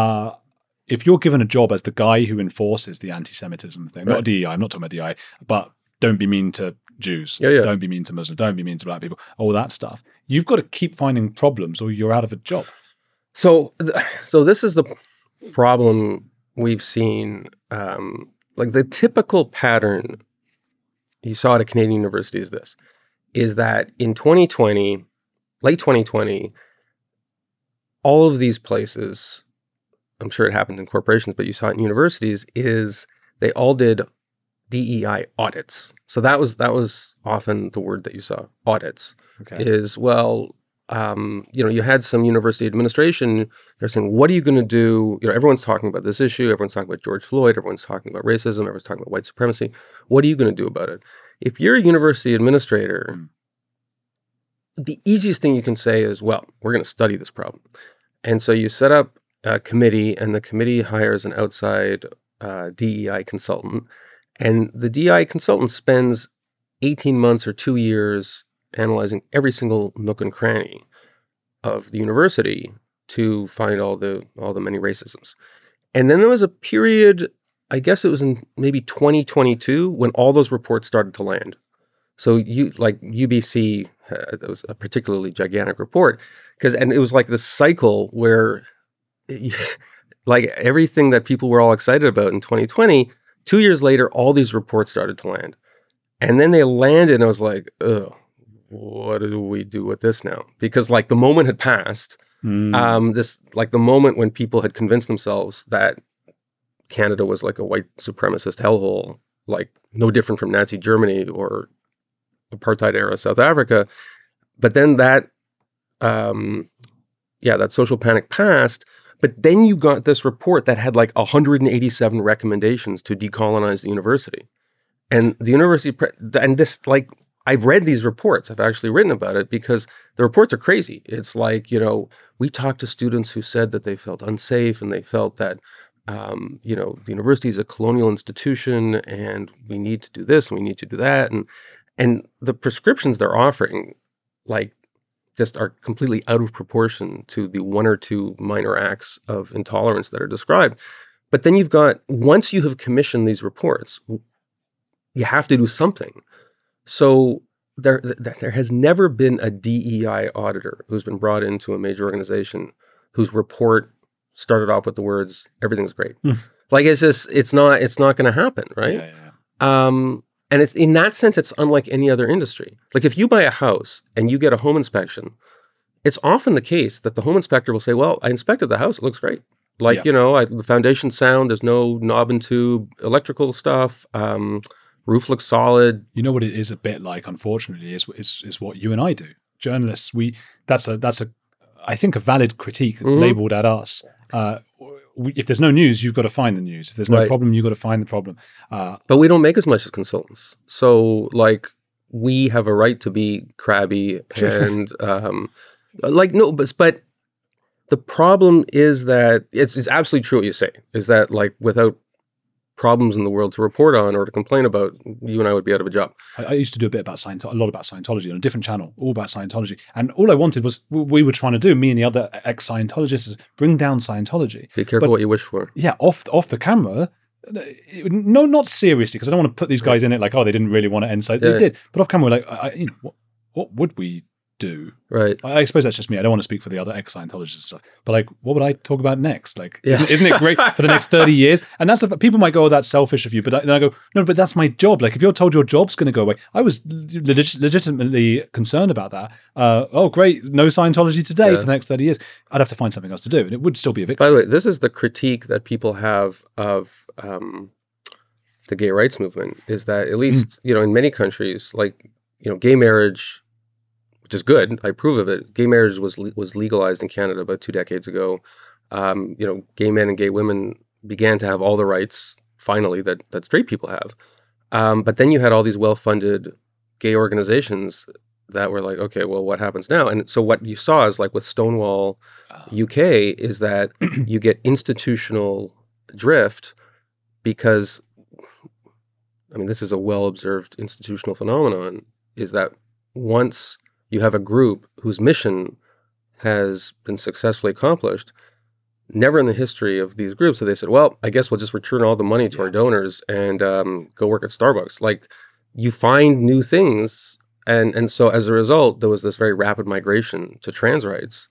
[SPEAKER 5] if you're given a job as the guy who enforces the anti-Semitism thing, not DEI, I'm not talking about DEI, but don't be mean to Jews, don't be mean to Muslims, don't be mean to black people, all that stuff. You've got to keep finding problems or you're out of a job.
[SPEAKER 3] So this is the problem we've seen. Like the typical pattern you saw at a Canadian university is that in 2020, late 2020, all of these places, I'm sure it happened in corporations, but you saw it in universities, is they all did DEI audits. So that was often the word that you saw, audits.
[SPEAKER 5] Okay.
[SPEAKER 3] Is, well, you had some university administration, they're saying, what are you going to do? Everyone's talking about this issue. Everyone's talking about George Floyd. Everyone's talking about racism. Everyone's talking about white supremacy. What are you going to do about it? If you're a university administrator, the easiest thing you can say is, well, we're going to study this problem. And so you set up a committee, and the committee hires an outside DEI consultant. And the DEI consultant spends 18 months or 2 years analyzing every single nook and cranny of the university to find all the many racisms. And then there was a period, I guess it was in maybe 2022, when all those reports started to land. So UBC, that was a particularly gigantic report, and it was like this cycle where like everything that people were all excited about in 2020, 2 years later, all these reports started to land. And then they landed, and I was like, ugh, what do we do with this now? Because like the moment had passed, the moment when people had convinced themselves that Canada was like a white supremacist hellhole, like no different from Nazi Germany or apartheid era South Africa. But then that social panic passed. But then you got this report that had like 187 recommendations to decolonize the university. And the university, I've read these reports. I've actually written about it because the reports are crazy. It's like, we talked to students who said that they felt unsafe and they felt that, the university is a colonial institution and we need to do this and we need to do that. And the prescriptions they're offering, like, just are completely out of proportion to the one or two minor acts of intolerance that are described. But then you've got, once you have commissioned these reports, you have to do something. So there has never been a DEI auditor who's been brought into a major organization whose report started off with the words, everything's great. Like, it's not going to happen, right? Yeah. And it's, in that sense, it's unlike any other industry. Like, if you buy a house and you get a home inspection, it's often the case that the home inspector will say, well, I inspected the house, it looks great. Like, the foundation's sound, there's no knob and tube electrical stuff, roof looks solid.
[SPEAKER 5] You know what it is a bit like, unfortunately, is what you and I do. Journalists, that's I think a valid critique labeled at us. If there's no news, you've got to find the news. If there's no problem, you've got to find the problem.
[SPEAKER 3] But we don't make as much as consultants. So, like, we have a right to be crabby and, but the problem is that it's absolutely true what you say, is that, like, without problems in the world to report on or to complain about, you and I would be out of a job.
[SPEAKER 5] I used to do a lot about Scientology on a different channel, all about Scientology. And all I wanted was, we were trying to do, me and the other ex-Scientologists, is bring down Scientology.
[SPEAKER 3] Be careful what you wish for.
[SPEAKER 5] Yeah, off the camera. No, not seriously, because I don't want to put these guys in it like, oh, they didn't really want to end. So they did. But off camera, we're like, what would we do?
[SPEAKER 3] Right.
[SPEAKER 5] I suppose that's just me. I don't want to speak for the other ex-Scientologists and stuff. But, like, what would I talk about next? Like, isn't it great for the next 30 years? And that's, people might go, oh, that's selfish of you. But then I go, no, but that's my job. Like, if you're told your job's going to go away, I was legitimately concerned about that. Oh, great, no Scientology today for the next 30 years. I'd have to find something else to do. And it would still be a victory.
[SPEAKER 3] By the way, this is the critique that people have of the gay rights movement, is that, at least, in many countries, like, gay marriage, which is good, I approve of it. Gay marriage was legalized in Canada about 2 decades ago. Gay men and gay women began to have all the rights, finally, that straight people have. But then you had all these well-funded gay organizations that were like, okay, well, what happens now? And so what you saw is, like, with Stonewall UK, is that you get institutional drift because, I mean, this is a well-observed institutional phenomenon, is that once you have a group whose mission has been successfully accomplished, never in the history of these groups have they said, well, I guess we'll just return all the money to our donors and go work at Starbucks. Like, you find new things. And so as a result, there was this very rapid migration to trans rights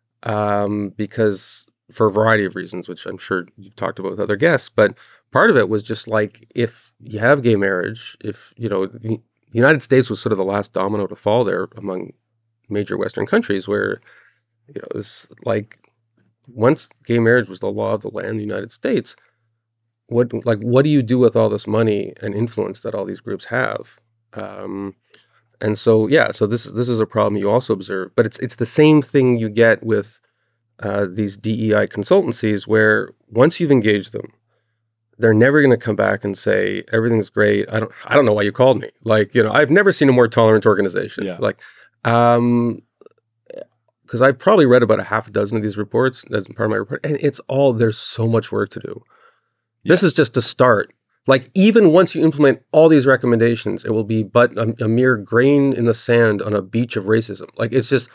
[SPEAKER 3] because, for a variety of reasons, which I'm sure you talked about with other guests, but part of it was just like, if you have gay marriage, the United States was sort of the last domino to fall there among major Western countries, where, it's like once gay marriage was the law of the land in the United States, what do you do with all this money and influence that all these groups have? And so this is a problem you also observe, but it's the same thing you get with these DEI consultancies, where once you've engaged them, they're never going to come back and say everything's great. I don't know why you called me. I've never seen a more tolerant organization.
[SPEAKER 5] Yeah.
[SPEAKER 3] Because I've probably read about a half a dozen of these reports as part of my report, and there's so much work to do. This is just a start. Even once you implement all these recommendations, it will be but a mere grain in the sand on a beach of racism. It's just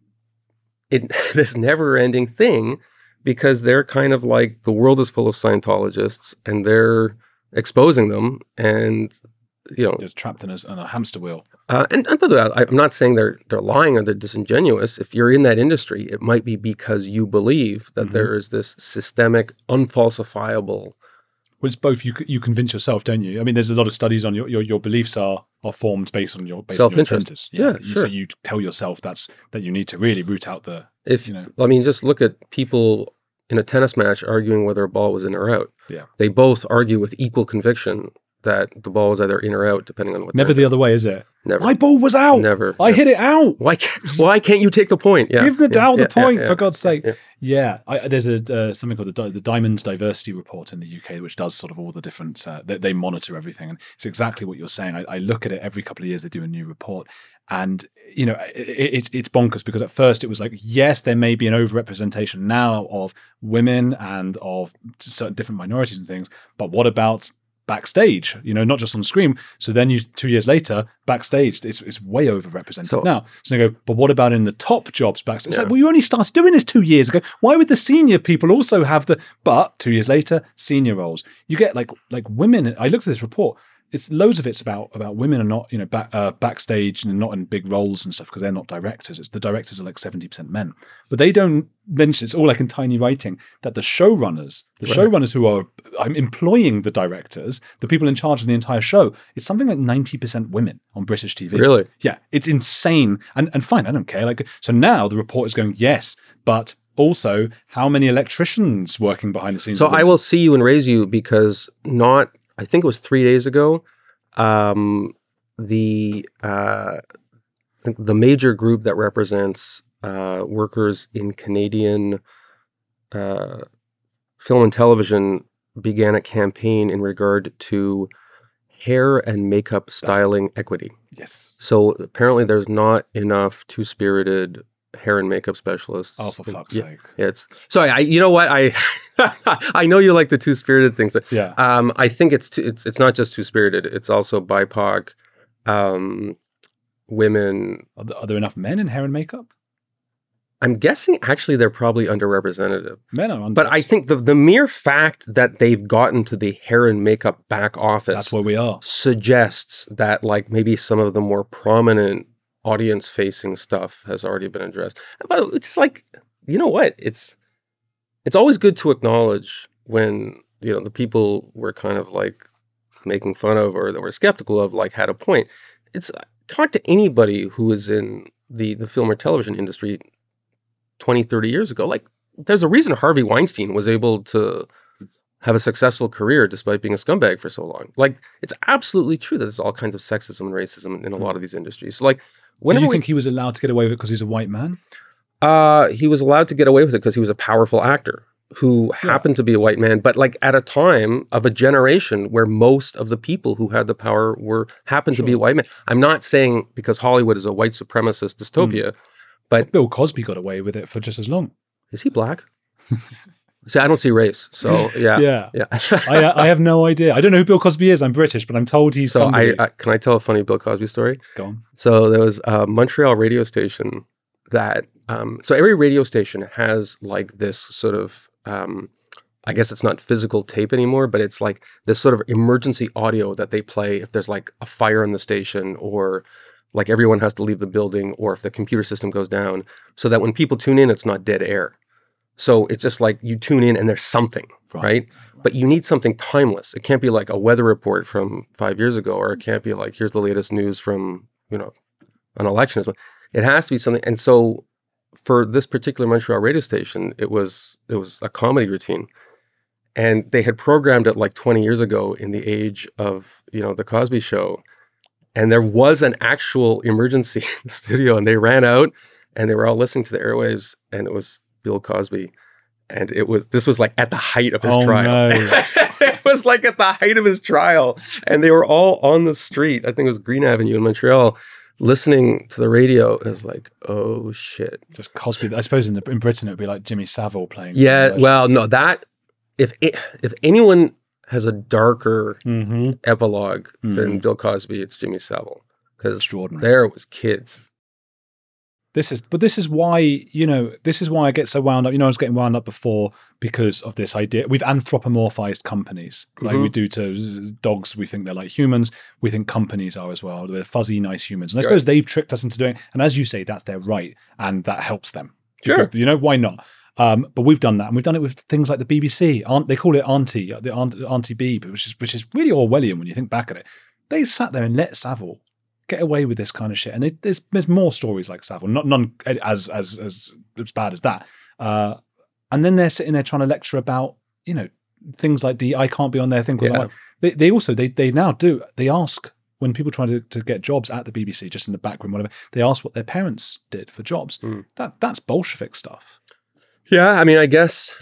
[SPEAKER 3] this never-ending thing, because they're kind of like, the world is full of Scientologists, and they're exposing them, and
[SPEAKER 5] You're trapped in a hamster wheel.
[SPEAKER 3] And by the way, I'm not saying they're lying or they're disingenuous. If you're in that industry, it might be because you believe that there is this systemic, unfalsifiable.
[SPEAKER 5] Well, it's both. You convince yourself, don't you? I mean, there's a lot of studies on your beliefs are formed based on your
[SPEAKER 3] self-interest.
[SPEAKER 5] incentives.
[SPEAKER 3] Yeah, sure.
[SPEAKER 5] So you tell yourself that you need to really root out the.
[SPEAKER 3] Just look at people in a tennis match arguing whether a ball was in or out.
[SPEAKER 5] Yeah,
[SPEAKER 3] they both argue with equal conviction that the ball was either in or out, depending on what.
[SPEAKER 5] Never the other way, is it?
[SPEAKER 3] Never.
[SPEAKER 5] My ball was out.
[SPEAKER 3] Never.
[SPEAKER 5] I hit it out.
[SPEAKER 3] Why can't you take the point? Yeah.
[SPEAKER 5] Give Nadal the point, for God's sake.
[SPEAKER 3] Yeah.
[SPEAKER 5] There's something called the Diamond Diversity Report in the UK, which does sort of all the different. They monitor everything, and it's exactly what you're saying. I look at it every couple of years. They do a new report, and it's bonkers, because at first it was like, yes, there may be an overrepresentation now of women and of certain different minorities and things, but what about backstage, not just on screen? So then 2 years later, backstage, it's way overrepresented now. So they go, but what about in the top jobs backstage? It's like, well, you only started doing this 2 years ago. Why would the senior people also have but 2 years later, senior roles? You get like women. I looked at this report. It's loads of it's about women are not backstage and not in big roles and stuff, because they're not directors. The directors are like 70% men, but they don't mention, it's all like in tiny writing, that the showrunners who are employing the directors, the people in charge of the entire show, it's something like 90% women on British TV.
[SPEAKER 3] Really?
[SPEAKER 5] Yeah, it's insane. And fine, I don't care. So now the report is going, yes, but also how many electricians working behind the scenes?
[SPEAKER 3] So I will see you and raise you, because I think it was 3 days ago, the major group that represents workers in Canadian film and television began a campaign in regard to hair and makeup styling equity.
[SPEAKER 5] Yes.
[SPEAKER 3] So apparently there's not enough two-spirited hair and makeup specialists.
[SPEAKER 5] Oh, for fuck's sake.
[SPEAKER 3] Yeah, you know what? I know you like the two-spirited things.
[SPEAKER 5] Yeah.
[SPEAKER 3] I think it's not just two-spirited. It's also BIPOC, women.
[SPEAKER 5] Are there enough men in hair and makeup?
[SPEAKER 3] I'm guessing actually they're probably underrepresented.
[SPEAKER 5] Men are
[SPEAKER 3] But I think the mere fact that they've gotten to the hair and makeup back office,
[SPEAKER 5] that's where we are,
[SPEAKER 3] suggests that maybe some of the more prominent audience-facing stuff has already been addressed. But it's you know what? It's always good to acknowledge when the people we're kind of making fun of or that we're skeptical of had a point. It's talk to anybody who is in the film or television industry 20, 30 years ago. There's a reason Harvey Weinstein was able to have a successful career despite being a scumbag for so long. It's absolutely true that there's all kinds of sexism and racism in a lot of these industries. Do you
[SPEAKER 5] think he was allowed to get away with it because he's a white man?
[SPEAKER 3] He was allowed to get away with it because he was a powerful actor who happened to be a white man, but at a time of a generation where most of the people who had the power happened to be white men. I'm not saying because Hollywood is a white supremacist dystopia, but
[SPEAKER 5] Bill Cosby got away with it for just as long.
[SPEAKER 3] Is he black? See, I don't see race, so yeah.
[SPEAKER 5] I have no idea. I don't know who Bill Cosby is. I'm British, but I'm told he's somebody.
[SPEAKER 3] Can I tell a funny Bill Cosby story?
[SPEAKER 5] Go on.
[SPEAKER 3] So there was a Montreal radio station that, so every radio station has this sort of, I guess it's not physical tape anymore, but it's this sort of emergency audio that they play if there's a fire in the station, or everyone has to leave the building, or if the computer system goes down, so that when people tune in, it's not dead air. So it's just you tune in and there's something, right? But you need something timeless. It can't be a weather report from 5 years ago, or it can't be here's the latest news from, an election. It has to be something. And so for this particular Montreal radio station, it was a comedy routine. And they had programmed it like 20 years ago in the age of, the Cosby Show. And there was an actual emergency in the studio, and they ran out and they were all listening to the airwaves, and it was Bill Cosby. And this was like at the height of his trial.
[SPEAKER 4] No.
[SPEAKER 3] It was like at the height of his trial. And they were all on the street. I think it was Green Avenue in Montreal, listening to the radio. It was like, oh shit.
[SPEAKER 4] Just Cosby. I suppose in Britain it would be like Jimmy Savile playing.
[SPEAKER 3] Yeah, well, no, that if anyone has a darker epilogue than Bill Cosby, it's Jimmy Savile, because there was kids.
[SPEAKER 4] This is why I get so wound up. I was getting wound up before because of this idea. We've anthropomorphized companies like we do to dogs. We think they're like humans. We think companies are as well. They're fuzzy, nice humans. And I suppose they've tricked us into doing. And as you say, that's their right, and that helps them. Because, why not? But we've done that, and we've done it with things like the BBC. They call it Auntie Beeb, which is really Orwellian when you think back at it. They sat there and let Savile get away with this kind of shit, and there's more stories like Savile, none as bad as that. And then they're sitting there trying to lecture about things like the I can't be on their thing. They now do. They ask when people try to get jobs at the BBC, just in the back room, whatever. They ask what their parents did for jobs. That's Bolshevik stuff.
[SPEAKER 3] Yeah, I mean, I guess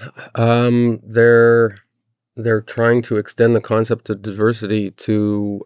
[SPEAKER 3] they're trying to extend the concept of diversity to.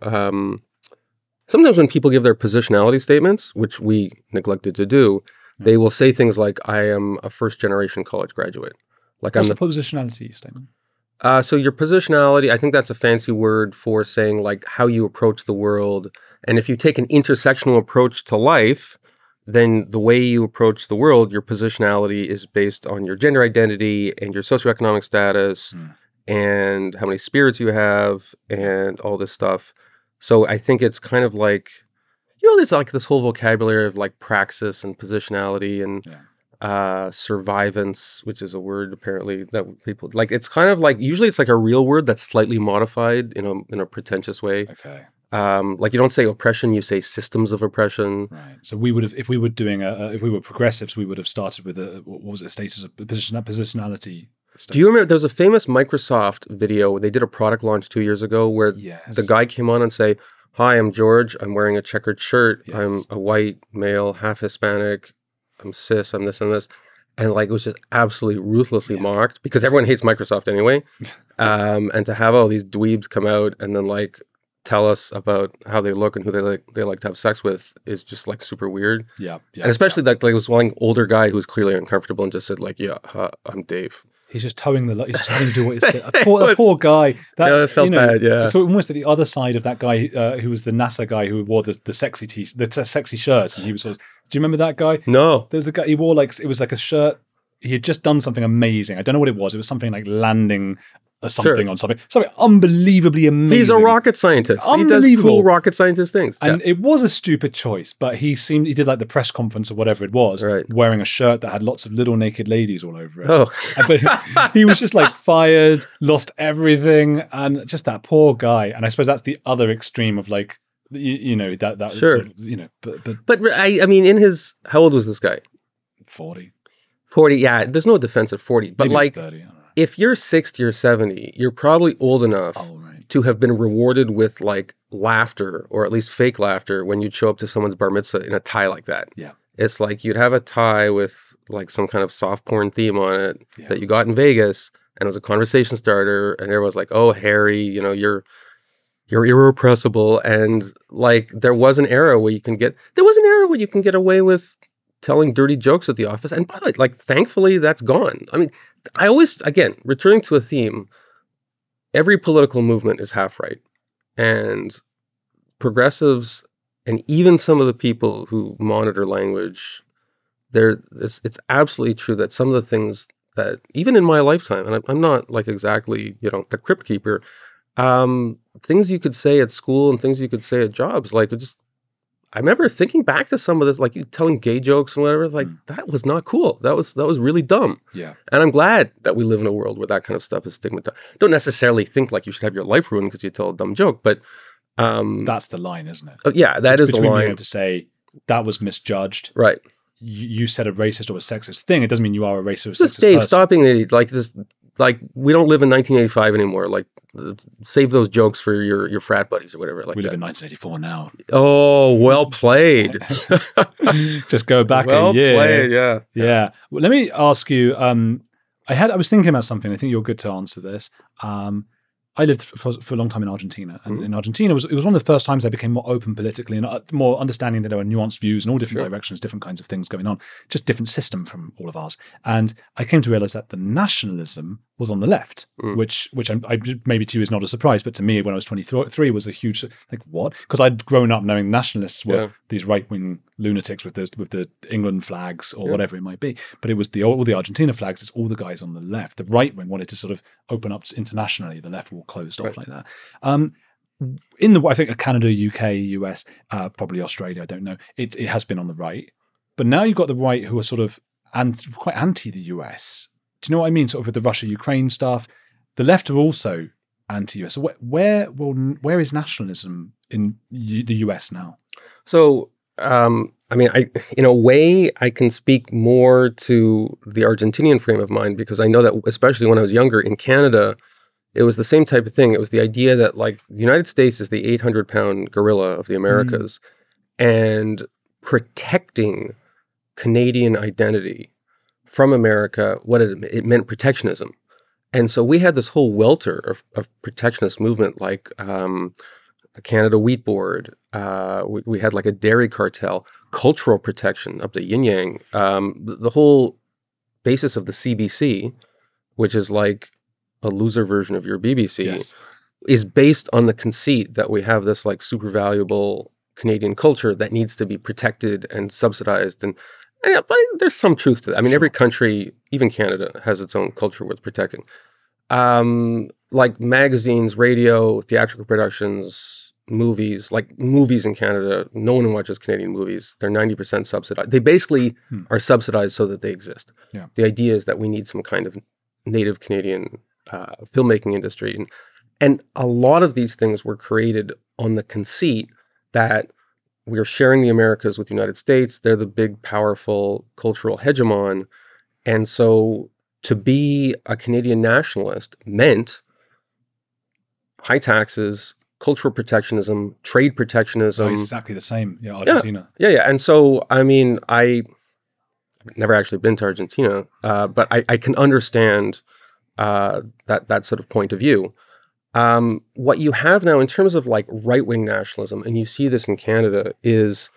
[SPEAKER 3] Sometimes when people give their positionality statements, which we neglected to do, they will say things like, I am a first-generation college graduate. Like
[SPEAKER 4] What's the positionality statement?
[SPEAKER 3] So your positionality, I think that's a fancy word for saying like how you approach the world. And if you take an intersectional approach to life, then the way you approach the world, your positionality is based on your gender identity and your socioeconomic status and how many spirits you have and all this stuff. So I think it's kind of like, there's like this whole vocabulary of like praxis and positionality and survivance, which is a word apparently that people like. It's kind of like, usually it's like a real word that's slightly modified in a pretentious way.
[SPEAKER 4] Okay.
[SPEAKER 3] Like you don't say oppression, you say systems of oppression.
[SPEAKER 4] Right. So we would have, if we were doing if we were progressives, we would have started with what was it, status of positionality.
[SPEAKER 3] Do you remember there was a famous Microsoft video? They did a product launch 2 years ago where the guy came on and say, "Hi, I'm George. I'm wearing a checkered shirt. Yes. I'm a white male, half Hispanic. I'm cis. I'm this and this." And like it was just absolutely ruthlessly mocked because everyone hates Microsoft anyway. And to have all these dweebs come out and then like tell us about how they look and who they like to have sex with is just like super weird. Yeah. And especially like it was one older guy who was clearly uncomfortable and just said like, I'm Dave.
[SPEAKER 4] He's just towing he's just having to do what he said. That poor guy.
[SPEAKER 3] It felt bad, yeah.
[SPEAKER 4] So almost at the other side of that guy who was the NASA guy who wore the sexy sexy shirts, and he was do you remember that guy?
[SPEAKER 3] No.
[SPEAKER 4] There was the guy, he wore it was like a shirt. He had just done something amazing. I don't know what it was. It was something like landing something on something unbelievably amazing.
[SPEAKER 3] He's a rocket scientist. He does cool rocket scientist things.
[SPEAKER 4] And it was a stupid choice, but he did like the press conference or whatever it was, wearing a shirt that had lots of little naked ladies all over it.
[SPEAKER 3] Oh.
[SPEAKER 4] But he was just like fired, lost everything, and just that poor guy. And I suppose that's the other extreme of like, that
[SPEAKER 3] sure.
[SPEAKER 4] Sort of,
[SPEAKER 3] but I mean, how old was this guy?
[SPEAKER 4] 40.
[SPEAKER 3] 40, yeah. There's no defense at 40, but
[SPEAKER 4] maybe
[SPEAKER 3] like,
[SPEAKER 4] 30,
[SPEAKER 3] if you're 60 or 70, you're probably old enough to have been rewarded with like laughter, or at least fake laughter, when you'd show up to someone's bar mitzvah in a tie like that.
[SPEAKER 4] Yeah.
[SPEAKER 3] It's like you'd have a tie with like some kind of soft porn theme on it that you got in Vegas, and it was a conversation starter, and everyone's like, "Oh, Harry, you're irrepressible." And like there was an era where you can get away with telling dirty jokes at the office. And by the way, like, thankfully that's gone. I mean, I always, again, returning to a theme, every political movement is half right. And progressives, and even some of the people who monitor language, it's absolutely true that some of the things that, even in my lifetime, and I'm not like exactly, the crypt keeper, things you could say at school and things you could say at jobs, like I remember thinking back to some of this, like you telling gay jokes and whatever, like that was not cool. That was really dumb.
[SPEAKER 4] Yeah.
[SPEAKER 3] And I'm glad that we live in a world where that kind of stuff is stigmatized. Don't necessarily think like you should have your life ruined because you tell a dumb joke, but
[SPEAKER 4] that's the line, isn't it?
[SPEAKER 3] Yeah, that is the line.
[SPEAKER 4] Between being able to say that was misjudged,
[SPEAKER 3] right,
[SPEAKER 4] you said a racist or a sexist thing, it doesn't mean you are a racist or
[SPEAKER 3] Just
[SPEAKER 4] sexist
[SPEAKER 3] Dave,
[SPEAKER 4] person.
[SPEAKER 3] stop being an idiot. Like this, like we don't live in 1985 anymore. Like save those jokes for your frat buddies or whatever. Like
[SPEAKER 4] We live
[SPEAKER 3] that.
[SPEAKER 4] in 1984 now.
[SPEAKER 3] Oh, well played.
[SPEAKER 4] Just go back
[SPEAKER 3] well
[SPEAKER 4] a year.
[SPEAKER 3] played. Yeah.
[SPEAKER 4] Yeah. Well, let me ask you. I was thinking about something. I think you're good to answer this. I lived for a long time in Argentina, and in Argentina, it was one of the first times I became more open politically and more understanding that there are nuanced views and all different directions, different kinds of things going on, just different system from all of ours. And I came to realize that the nationalism was on the left, which I maybe to you is not a surprise, but to me, when I was 23, was a huge like what? Because I'd grown up knowing nationalists were these right wing lunatics with the England flags or whatever it might be. But it was all the Argentina flags. It's all the guys on the left. The right wing wanted to sort of open up internationally. The left were closed off like that. I think Canada, UK, US, probably Australia. I don't know. It has been on the right, but now you've got the right who are sort of quite anti the US. Do you know what I mean? Sort of with the Russia-Ukraine stuff. The left are also anti-US. So where is nationalism in the US now?
[SPEAKER 3] So, in a way, I can speak more to the Argentinian frame of mind because I know that, especially when I was younger in Canada, it was the same type of thing. It was the idea that like the United States is the 800-pound gorilla of the Americas, and protecting Canadian identity from America, what it meant protectionism. And so we had this whole welter of protectionist movement, like the Canada Wheat Board. We had like a dairy cartel, cultural protection up to yin yang. The whole basis of the CBC, which is like a loser version of your BBC, is based on the conceit that we have this like super valuable Canadian culture that needs to be protected and subsidized. And but there's some truth to that. I mean, every country, even Canada, has its own culture worth protecting. Like magazines, radio, theatrical productions, movies, like movies in Canada, no one watches Canadian movies. They're 90% subsidized. They basically are subsidized so that they exist.
[SPEAKER 4] Yeah.
[SPEAKER 3] The idea is that we need some kind of native Canadian filmmaking industry. And a lot of these things were created on the conceit that we're sharing the Americas with the United States. They're the big, powerful cultural hegemon. And so to be a Canadian nationalist meant high taxes, cultural protectionism, trade protectionism.
[SPEAKER 4] Oh, exactly the same. Yeah, Argentina.
[SPEAKER 3] Yeah. And so, I mean, I've never actually been to Argentina, but I can understand that sort of point of view. What you have now in terms of like right-wing nationalism, and you see this in Canada, is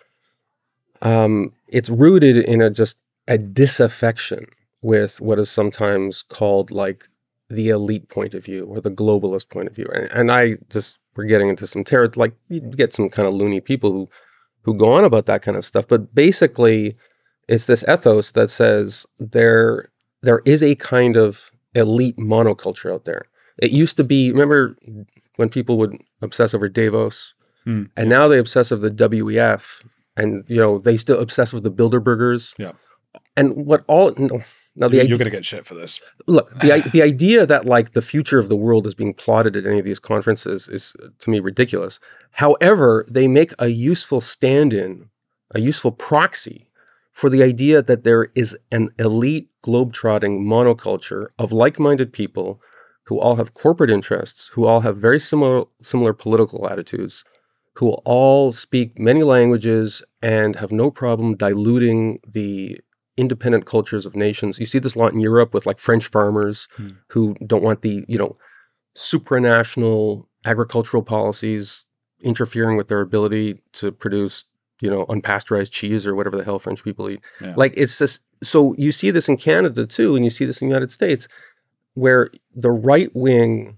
[SPEAKER 3] it's rooted in a disaffection with what is sometimes called like the elite point of view or the globalist point of view. And we're getting into some like you get some kind of loony people who go on about that kind of stuff. But basically, it's this ethos that says there is a kind of elite monoculture out there. It used to be, remember when people would obsess over Davos, and now they obsess over the WEF, and they still obsess with the Bilderbergers.
[SPEAKER 4] Yeah.
[SPEAKER 3] And you're
[SPEAKER 4] going to get shit for this.
[SPEAKER 3] Look, the idea that like the future of the world is being plotted at any of these conferences is to me ridiculous. However, they make a useful stand-in, a useful proxy for the idea that there is an elite globetrotting monoculture of like-minded people who all have corporate interests, who all have very similar political attitudes, who all speak many languages and have no problem diluting the independent cultures of nations. You see this a lot in Europe with like French farmers who don't want the, supranational agricultural policies interfering with their ability to produce, unpasteurized cheese or whatever the hell French people eat.
[SPEAKER 4] Yeah.
[SPEAKER 3] Like it's just, so you see this in Canada too, and you see this in the United States, where the right-wing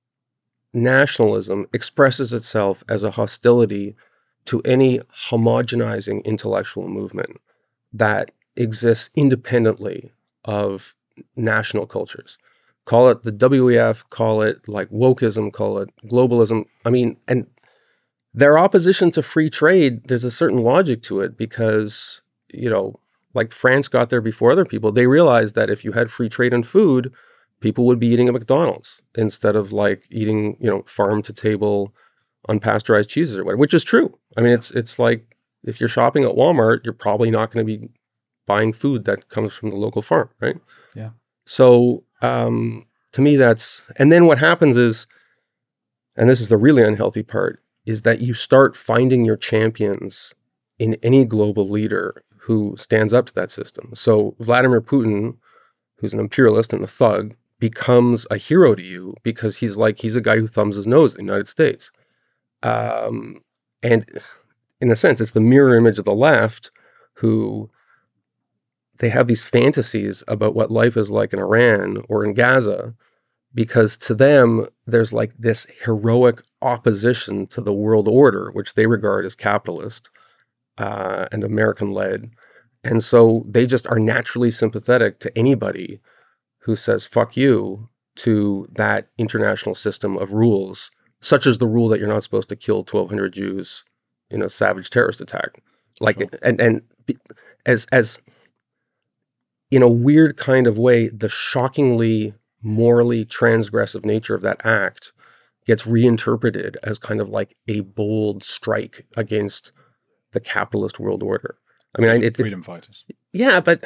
[SPEAKER 3] nationalism expresses itself as a hostility to any homogenizing intellectual movement that exists independently of national cultures. Call it the WEF, call it like wokeism, call it globalism. I mean, and their opposition to free trade, there's a certain logic to it because, like France got there before other people. They realized that if you had free trade in food, people would be eating at McDonald's instead of like eating, farm to table unpasteurized cheeses or whatever, which is true. I mean, it's like if you're shopping at Walmart, you're probably not going to be buying food that comes from the local farm, right?
[SPEAKER 5] Yeah.
[SPEAKER 3] So to me, and then what happens is, and this is the really unhealthy part, is that you start finding your champions in any global leader who stands up to that system. So Vladimir Putin, who's an imperialist and a thug, becomes a hero to you because he's a guy who thumbs his nose at the United States. And in a sense, it's the mirror image of the left, who they have these fantasies about what life is like in Iran or in Gaza, because to them, there's like this heroic opposition to the world order, which they regard as capitalist and American-led. And so they just are naturally sympathetic to anybody who says, fuck you, to that international system of rules, such as the rule that you're not supposed to kill 1,200 Jews in a savage terrorist attack. Like, sure. and as in a weird kind of way, the shockingly morally transgressive nature of that act gets reinterpreted as kind of like a bold strike against the capitalist world order. I mean,
[SPEAKER 5] freedom fighters.
[SPEAKER 3] Yeah, but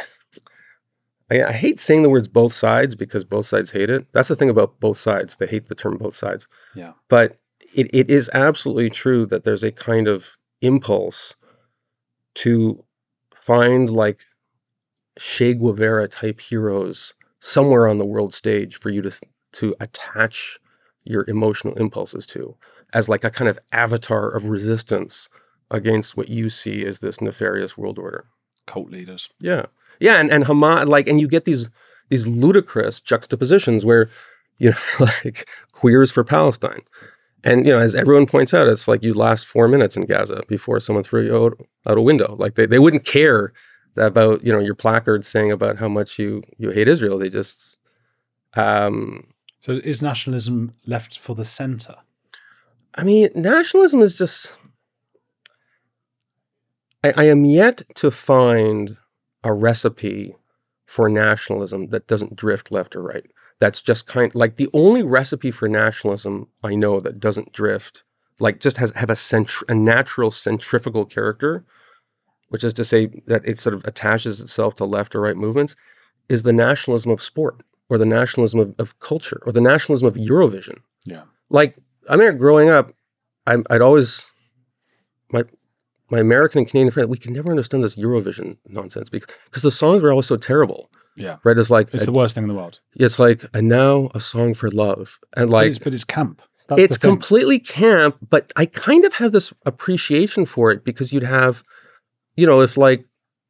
[SPEAKER 3] I hate saying the words both sides because both sides hate it. That's the thing about both sides. They hate the term both sides.
[SPEAKER 5] Yeah.
[SPEAKER 3] But it is absolutely true that there's a kind of impulse to find like Che Guevara type heroes somewhere on the world stage for you to attach your emotional impulses to, as like a kind of avatar of resistance against what you see as this nefarious world order.
[SPEAKER 5] Cult leaders.
[SPEAKER 3] Yeah. Yeah, and Hamas, like, and you get these ludicrous juxtapositions where, you know, like queers for Palestine. And, you know, as everyone points out, it's like you last 4 minutes in Gaza before someone threw you out a window. Like they wouldn't care about, you know, your placards saying about how much you hate Israel. They just...
[SPEAKER 5] So is nationalism left for the center?
[SPEAKER 3] I mean, nationalism is just... I am yet to find a recipe for nationalism that doesn't drift left or right. That's just kind like the only recipe for nationalism I know that doesn't drift, like just have a natural centrifugal character, which is to say that it sort of attaches itself to left or right movements, is the nationalism of sport or the nationalism of culture or the nationalism of Eurovision.
[SPEAKER 5] Yeah.
[SPEAKER 3] Like, I mean, growing up, I'd always, my American and Canadian friends, we could never understand this Eurovision nonsense because the songs were always so terrible.
[SPEAKER 5] Yeah.
[SPEAKER 3] Right? It's like...
[SPEAKER 5] It's the worst thing in the world.
[SPEAKER 3] It's like, and now a song for love. And like...
[SPEAKER 5] But it's camp.
[SPEAKER 3] It's completely camp, but I kind of have this appreciation for it because you'd have, you know, if like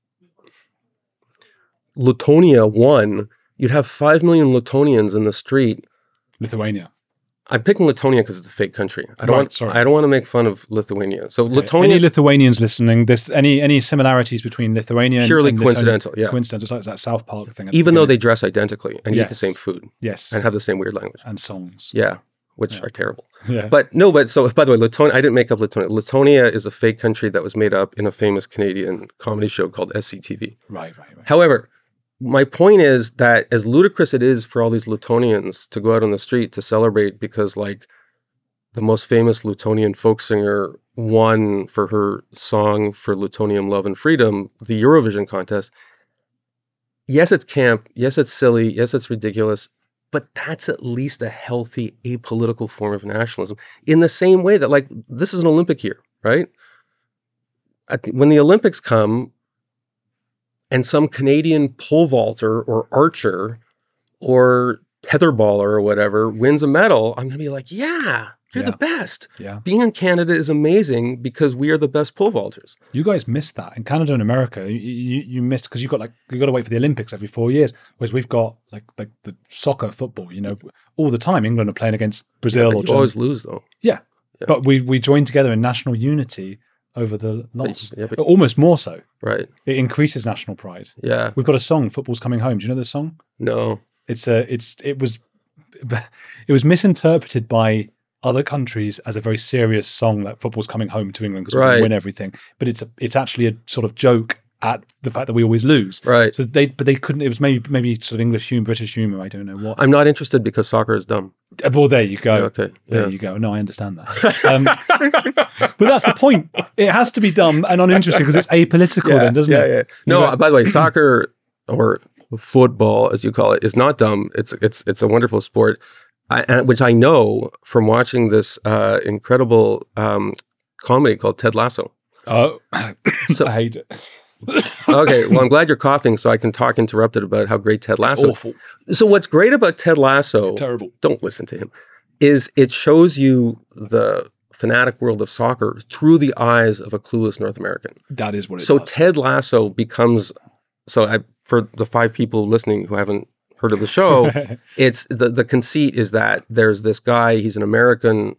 [SPEAKER 3] Latonia won, you'd have 5 million Latonians in the street.
[SPEAKER 5] Lithuania.
[SPEAKER 3] I'm picking Latonia because it's a fake country. I don't want to make fun of Lithuania. So okay.
[SPEAKER 5] Any Lithuanians listening, any similarities between Lithuania
[SPEAKER 3] purely
[SPEAKER 5] and
[SPEAKER 3] coincidental, yeah.
[SPEAKER 5] Coincidental, it's like that South Park thing.
[SPEAKER 3] Even though they dress identically and eat the same food.
[SPEAKER 5] Yes.
[SPEAKER 3] And have the same weird language.
[SPEAKER 5] And songs.
[SPEAKER 3] Yeah. Which are terrible.
[SPEAKER 5] Yeah.
[SPEAKER 3] So by the way, Latonia, I didn't make up Latonia. Latonia is a fake country that was made up in a famous Canadian comedy show called SCTV.
[SPEAKER 5] Right.
[SPEAKER 3] However, my point is that as ludicrous it is for all these Lutonians to go out on the street to celebrate because like the most famous Lutonian folk singer won for her song for Lutonian Love and Freedom, the Eurovision contest. Yes, it's camp. Yes, it's silly. Yes, it's ridiculous. But that's at least a healthy, apolitical form of nationalism in the same way that like this is an Olympic year, right? When the Olympics come, and some Canadian pole vaulter or archer or tetherballer or whatever wins a medal, I'm going to be like, yeah, you're the best.
[SPEAKER 5] Yeah.
[SPEAKER 3] Being in Canada is amazing because we are the best pole vaulters.
[SPEAKER 5] You guys missed that. In Canada and America, you missed because you got to wait for the Olympics every 4 years, whereas we've got like the soccer, football, you know, all the time. England are playing against Brazil.
[SPEAKER 3] You always lose though.
[SPEAKER 5] Yeah. But we joined together in national unity over the loss. Almost more so.
[SPEAKER 3] Right.
[SPEAKER 5] It increases national pride.
[SPEAKER 3] Yeah.
[SPEAKER 5] We've got a song, Football's Coming Home. Do you know the song?
[SPEAKER 3] No.
[SPEAKER 5] It was misinterpreted by other countries as a very serious song, like Football's Coming Home to England because we're going to win everything. But it's actually a sort of joke
[SPEAKER 4] at the fact that we always lose.
[SPEAKER 3] Right.
[SPEAKER 4] So they couldn't. It was maybe sort of English humor, British humor. I don't know what.
[SPEAKER 3] I'm not interested because soccer is dumb.
[SPEAKER 4] Well, there you go.
[SPEAKER 3] Yeah, okay.
[SPEAKER 4] There
[SPEAKER 3] Yeah.
[SPEAKER 4] you go. No, I understand that. But that's the point. It has to be dumb and uninteresting because it's apolitical then, doesn't it?
[SPEAKER 3] Yeah. No, by the way, soccer or football, as you call it, is not dumb. It's a wonderful sport, which I know from watching this incredible comedy called Ted Lasso.
[SPEAKER 4] Oh,
[SPEAKER 3] So-
[SPEAKER 4] I hate it.
[SPEAKER 3] Okay, well, I'm glad you're coughing so I can talk interrupted about how great Ted Lasso.
[SPEAKER 4] Awful.
[SPEAKER 3] So what's great about Ted Lasso,
[SPEAKER 4] Terrible.
[SPEAKER 3] don't listen to him, is it shows you the fanatic world of soccer through the eyes of a clueless North American.
[SPEAKER 4] That is what it
[SPEAKER 3] So
[SPEAKER 4] does.
[SPEAKER 3] Ted Lasso becomes, for the 5 people listening who haven't heard of the show, it's the conceit is that there's this guy, he's an American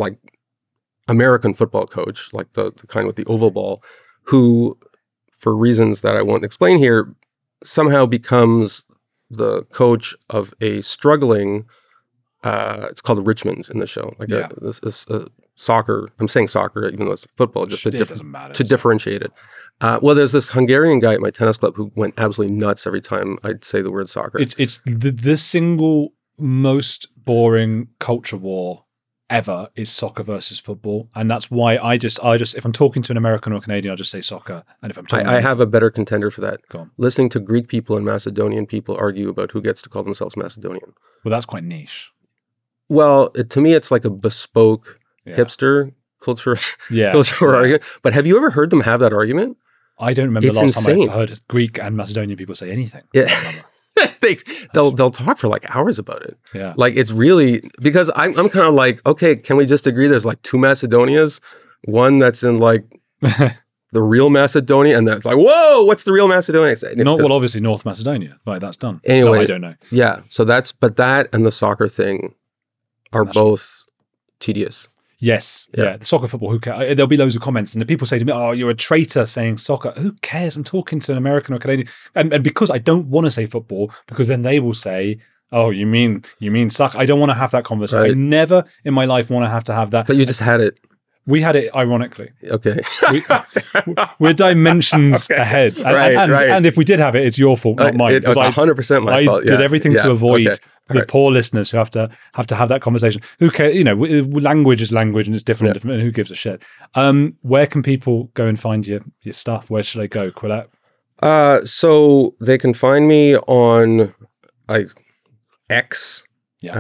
[SPEAKER 3] football coach, like the kind with the oval ball, who, for reasons that I won't explain here, somehow becomes the coach of a struggling, it's called Richmond in the show, this soccer, I'm saying soccer, even though it's football, just
[SPEAKER 4] It doesn't matter.
[SPEAKER 3] to differentiate it. Well, there's this Hungarian guy at my tennis club who went absolutely nuts every time I'd say the word soccer.
[SPEAKER 4] It's the single most boring culture war ever is soccer versus football, and that's why I just if I'm talking to an American or Canadian, I'll just say soccer, and if I'm talking,
[SPEAKER 3] I have a better contender for that.
[SPEAKER 4] Go on.
[SPEAKER 3] Listening to Greek people and Macedonian people argue about who gets to call themselves Macedonian.
[SPEAKER 4] Well, that's quite niche.
[SPEAKER 3] Well, to me, it's like a bespoke
[SPEAKER 4] Yeah.
[SPEAKER 3] hipster culture
[SPEAKER 4] Yeah,
[SPEAKER 3] cultural argument. But have you ever heard them have that argument?
[SPEAKER 4] I don't remember
[SPEAKER 3] It's
[SPEAKER 4] the last time
[SPEAKER 3] insane.
[SPEAKER 4] I heard Greek and Macedonian people say anything.
[SPEAKER 3] Yeah.
[SPEAKER 4] I don't remember.
[SPEAKER 3] They'll talk for like hours about it.
[SPEAKER 4] Yeah.
[SPEAKER 3] Like it's really, because I'm kind of like, okay, can we just agree there's like 2 Macedonias? One that's in like the real Macedonia, and that's like, whoa, what's the real Macedonia?
[SPEAKER 4] Obviously North Macedonia. Right, that's done.
[SPEAKER 3] Anyway.
[SPEAKER 4] No, I don't know.
[SPEAKER 3] Yeah. So that and the soccer thing are both tedious.
[SPEAKER 4] Yes,
[SPEAKER 3] Yeah.
[SPEAKER 4] yeah. The soccer, football. Who cares? There'll be loads of comments, and the people say to me, "Oh, you're a traitor saying soccer." Who cares? I'm talking to an American or Canadian, and because I don't want to say football, because then they will say, "Oh, you mean soccer?" I don't want to have that conversation. I
[SPEAKER 3] Right.
[SPEAKER 4] never in my life want to have that.
[SPEAKER 3] But you just had it.
[SPEAKER 4] We had it ironically.
[SPEAKER 3] Okay.
[SPEAKER 4] We're dimensions ahead, and,
[SPEAKER 3] Right.
[SPEAKER 4] and if we did have it, it's your fault, not mine.
[SPEAKER 3] It's 100% my fault.
[SPEAKER 4] I did everything to avoid
[SPEAKER 3] Okay.
[SPEAKER 4] the
[SPEAKER 3] Right.
[SPEAKER 4] poor listeners who have to have that conversation. Who cares? Language is language, and it's different. And who gives a shit? Where can people go and find your stuff? Where should I go, Quillette?
[SPEAKER 3] So they can find me on X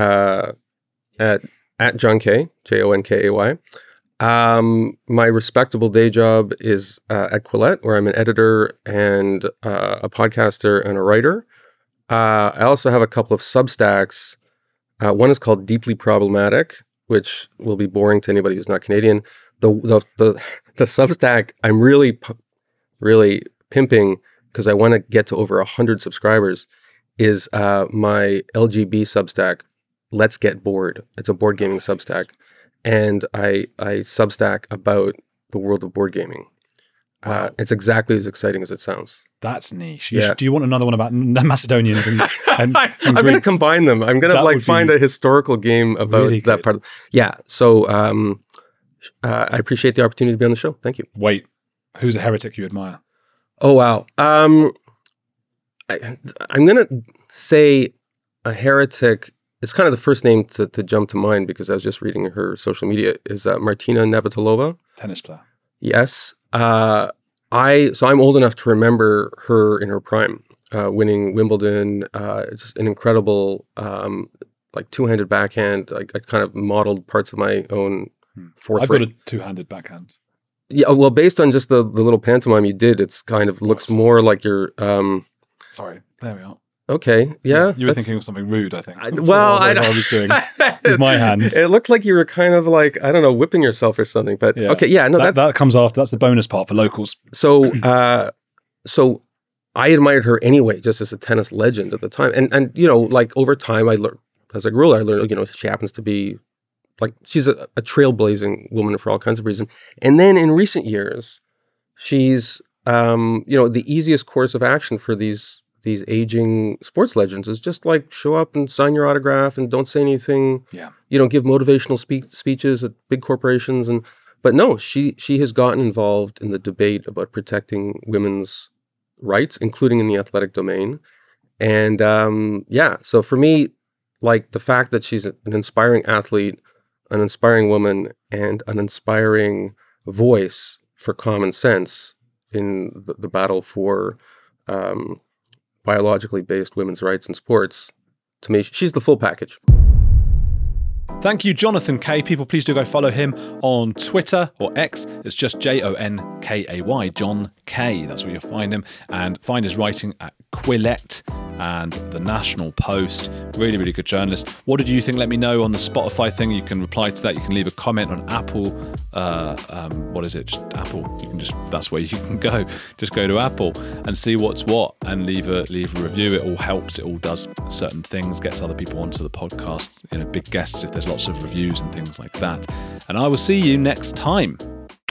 [SPEAKER 3] at John K, JONKAY. My respectable day job is at Quillette, where I'm an editor and a podcaster and a writer. I also have a couple of Substacks. One is called Deeply Problematic, which will be boring to anybody who's not Canadian. The Substack I'm really pimping, because I want to get to over 100 subscribers, is my LGB Substack, Let's Get Bored. It's a board gaming Substack. And I Substack about the world of board gaming. It's exactly as exciting as it sounds.
[SPEAKER 4] That's niche.
[SPEAKER 3] Yeah.
[SPEAKER 4] Do you want another one about Macedonians and
[SPEAKER 3] I'm going to
[SPEAKER 4] Greeks?
[SPEAKER 3] combine them. I'm going
[SPEAKER 4] That
[SPEAKER 3] to
[SPEAKER 4] would
[SPEAKER 3] find
[SPEAKER 4] be
[SPEAKER 3] a historical game about
[SPEAKER 4] really
[SPEAKER 3] that
[SPEAKER 4] good.
[SPEAKER 3] part. Yeah. So I appreciate the opportunity to be on the show. Thank you.
[SPEAKER 4] Wait, who's a heretic you admire?
[SPEAKER 3] Oh, wow. I'm going to say a heretic. It's kind of the first name to jump to mind because I was just reading her social media, is Martina Navratilova.
[SPEAKER 4] Tennis player.
[SPEAKER 3] Yes. I'm old enough to remember her in her prime, winning Wimbledon. Just an incredible, two-handed backhand. I kind of modeled parts of my own fourth
[SPEAKER 4] I've got
[SPEAKER 3] rate.
[SPEAKER 4] a two-handed backhand.
[SPEAKER 3] Yeah, well, based on just the little pantomime you did, it's kind of looks more like you're.
[SPEAKER 4] Sorry, there we are.
[SPEAKER 3] Okay, yeah.
[SPEAKER 4] You were thinking of something rude, I think.
[SPEAKER 3] I
[SPEAKER 4] For
[SPEAKER 3] was
[SPEAKER 4] doing with my hands.
[SPEAKER 3] It looked like you were kind of like, I don't know, whipping yourself or something. But
[SPEAKER 4] Yeah.
[SPEAKER 3] okay, yeah, no,
[SPEAKER 4] that comes after. That's the bonus part for locals.
[SPEAKER 3] So I admired her anyway, just as a tennis legend at the time. And over time, I learned, as I grew older, I learned, she happens to be she's a trailblazing woman for all kinds of reasons. And then in recent years, she's, the easiest course of action for these aging sports legends is just show up and sign your autograph and don't say anything.
[SPEAKER 4] Yeah.
[SPEAKER 3] Give motivational speeches at big corporations. But no, she has gotten involved in the debate about protecting women's rights, including in the athletic domain. And so for me, like the fact that she's an inspiring athlete, an inspiring woman, and an inspiring voice for common sense in the battle for biologically based women's rights in sports, to me, she's the full package.
[SPEAKER 5] Thank you, Jonathan Kay. People, please do go follow him on Twitter or X. It's just JONKAY, John Kay. That's where you'll find him. And find his writing at Quillette and The National Post. Really, really good journalist. What did you think? Let me know on the Spotify thing. You can reply to that. You can leave a comment on Apple. What is it? Just Apple. You can that's where you can go. Just go to Apple and see what's what and leave a review. It all helps. It all does certain things, gets other people onto the podcast, big guests if there's lots of reviews and things like that. And I will see you next time.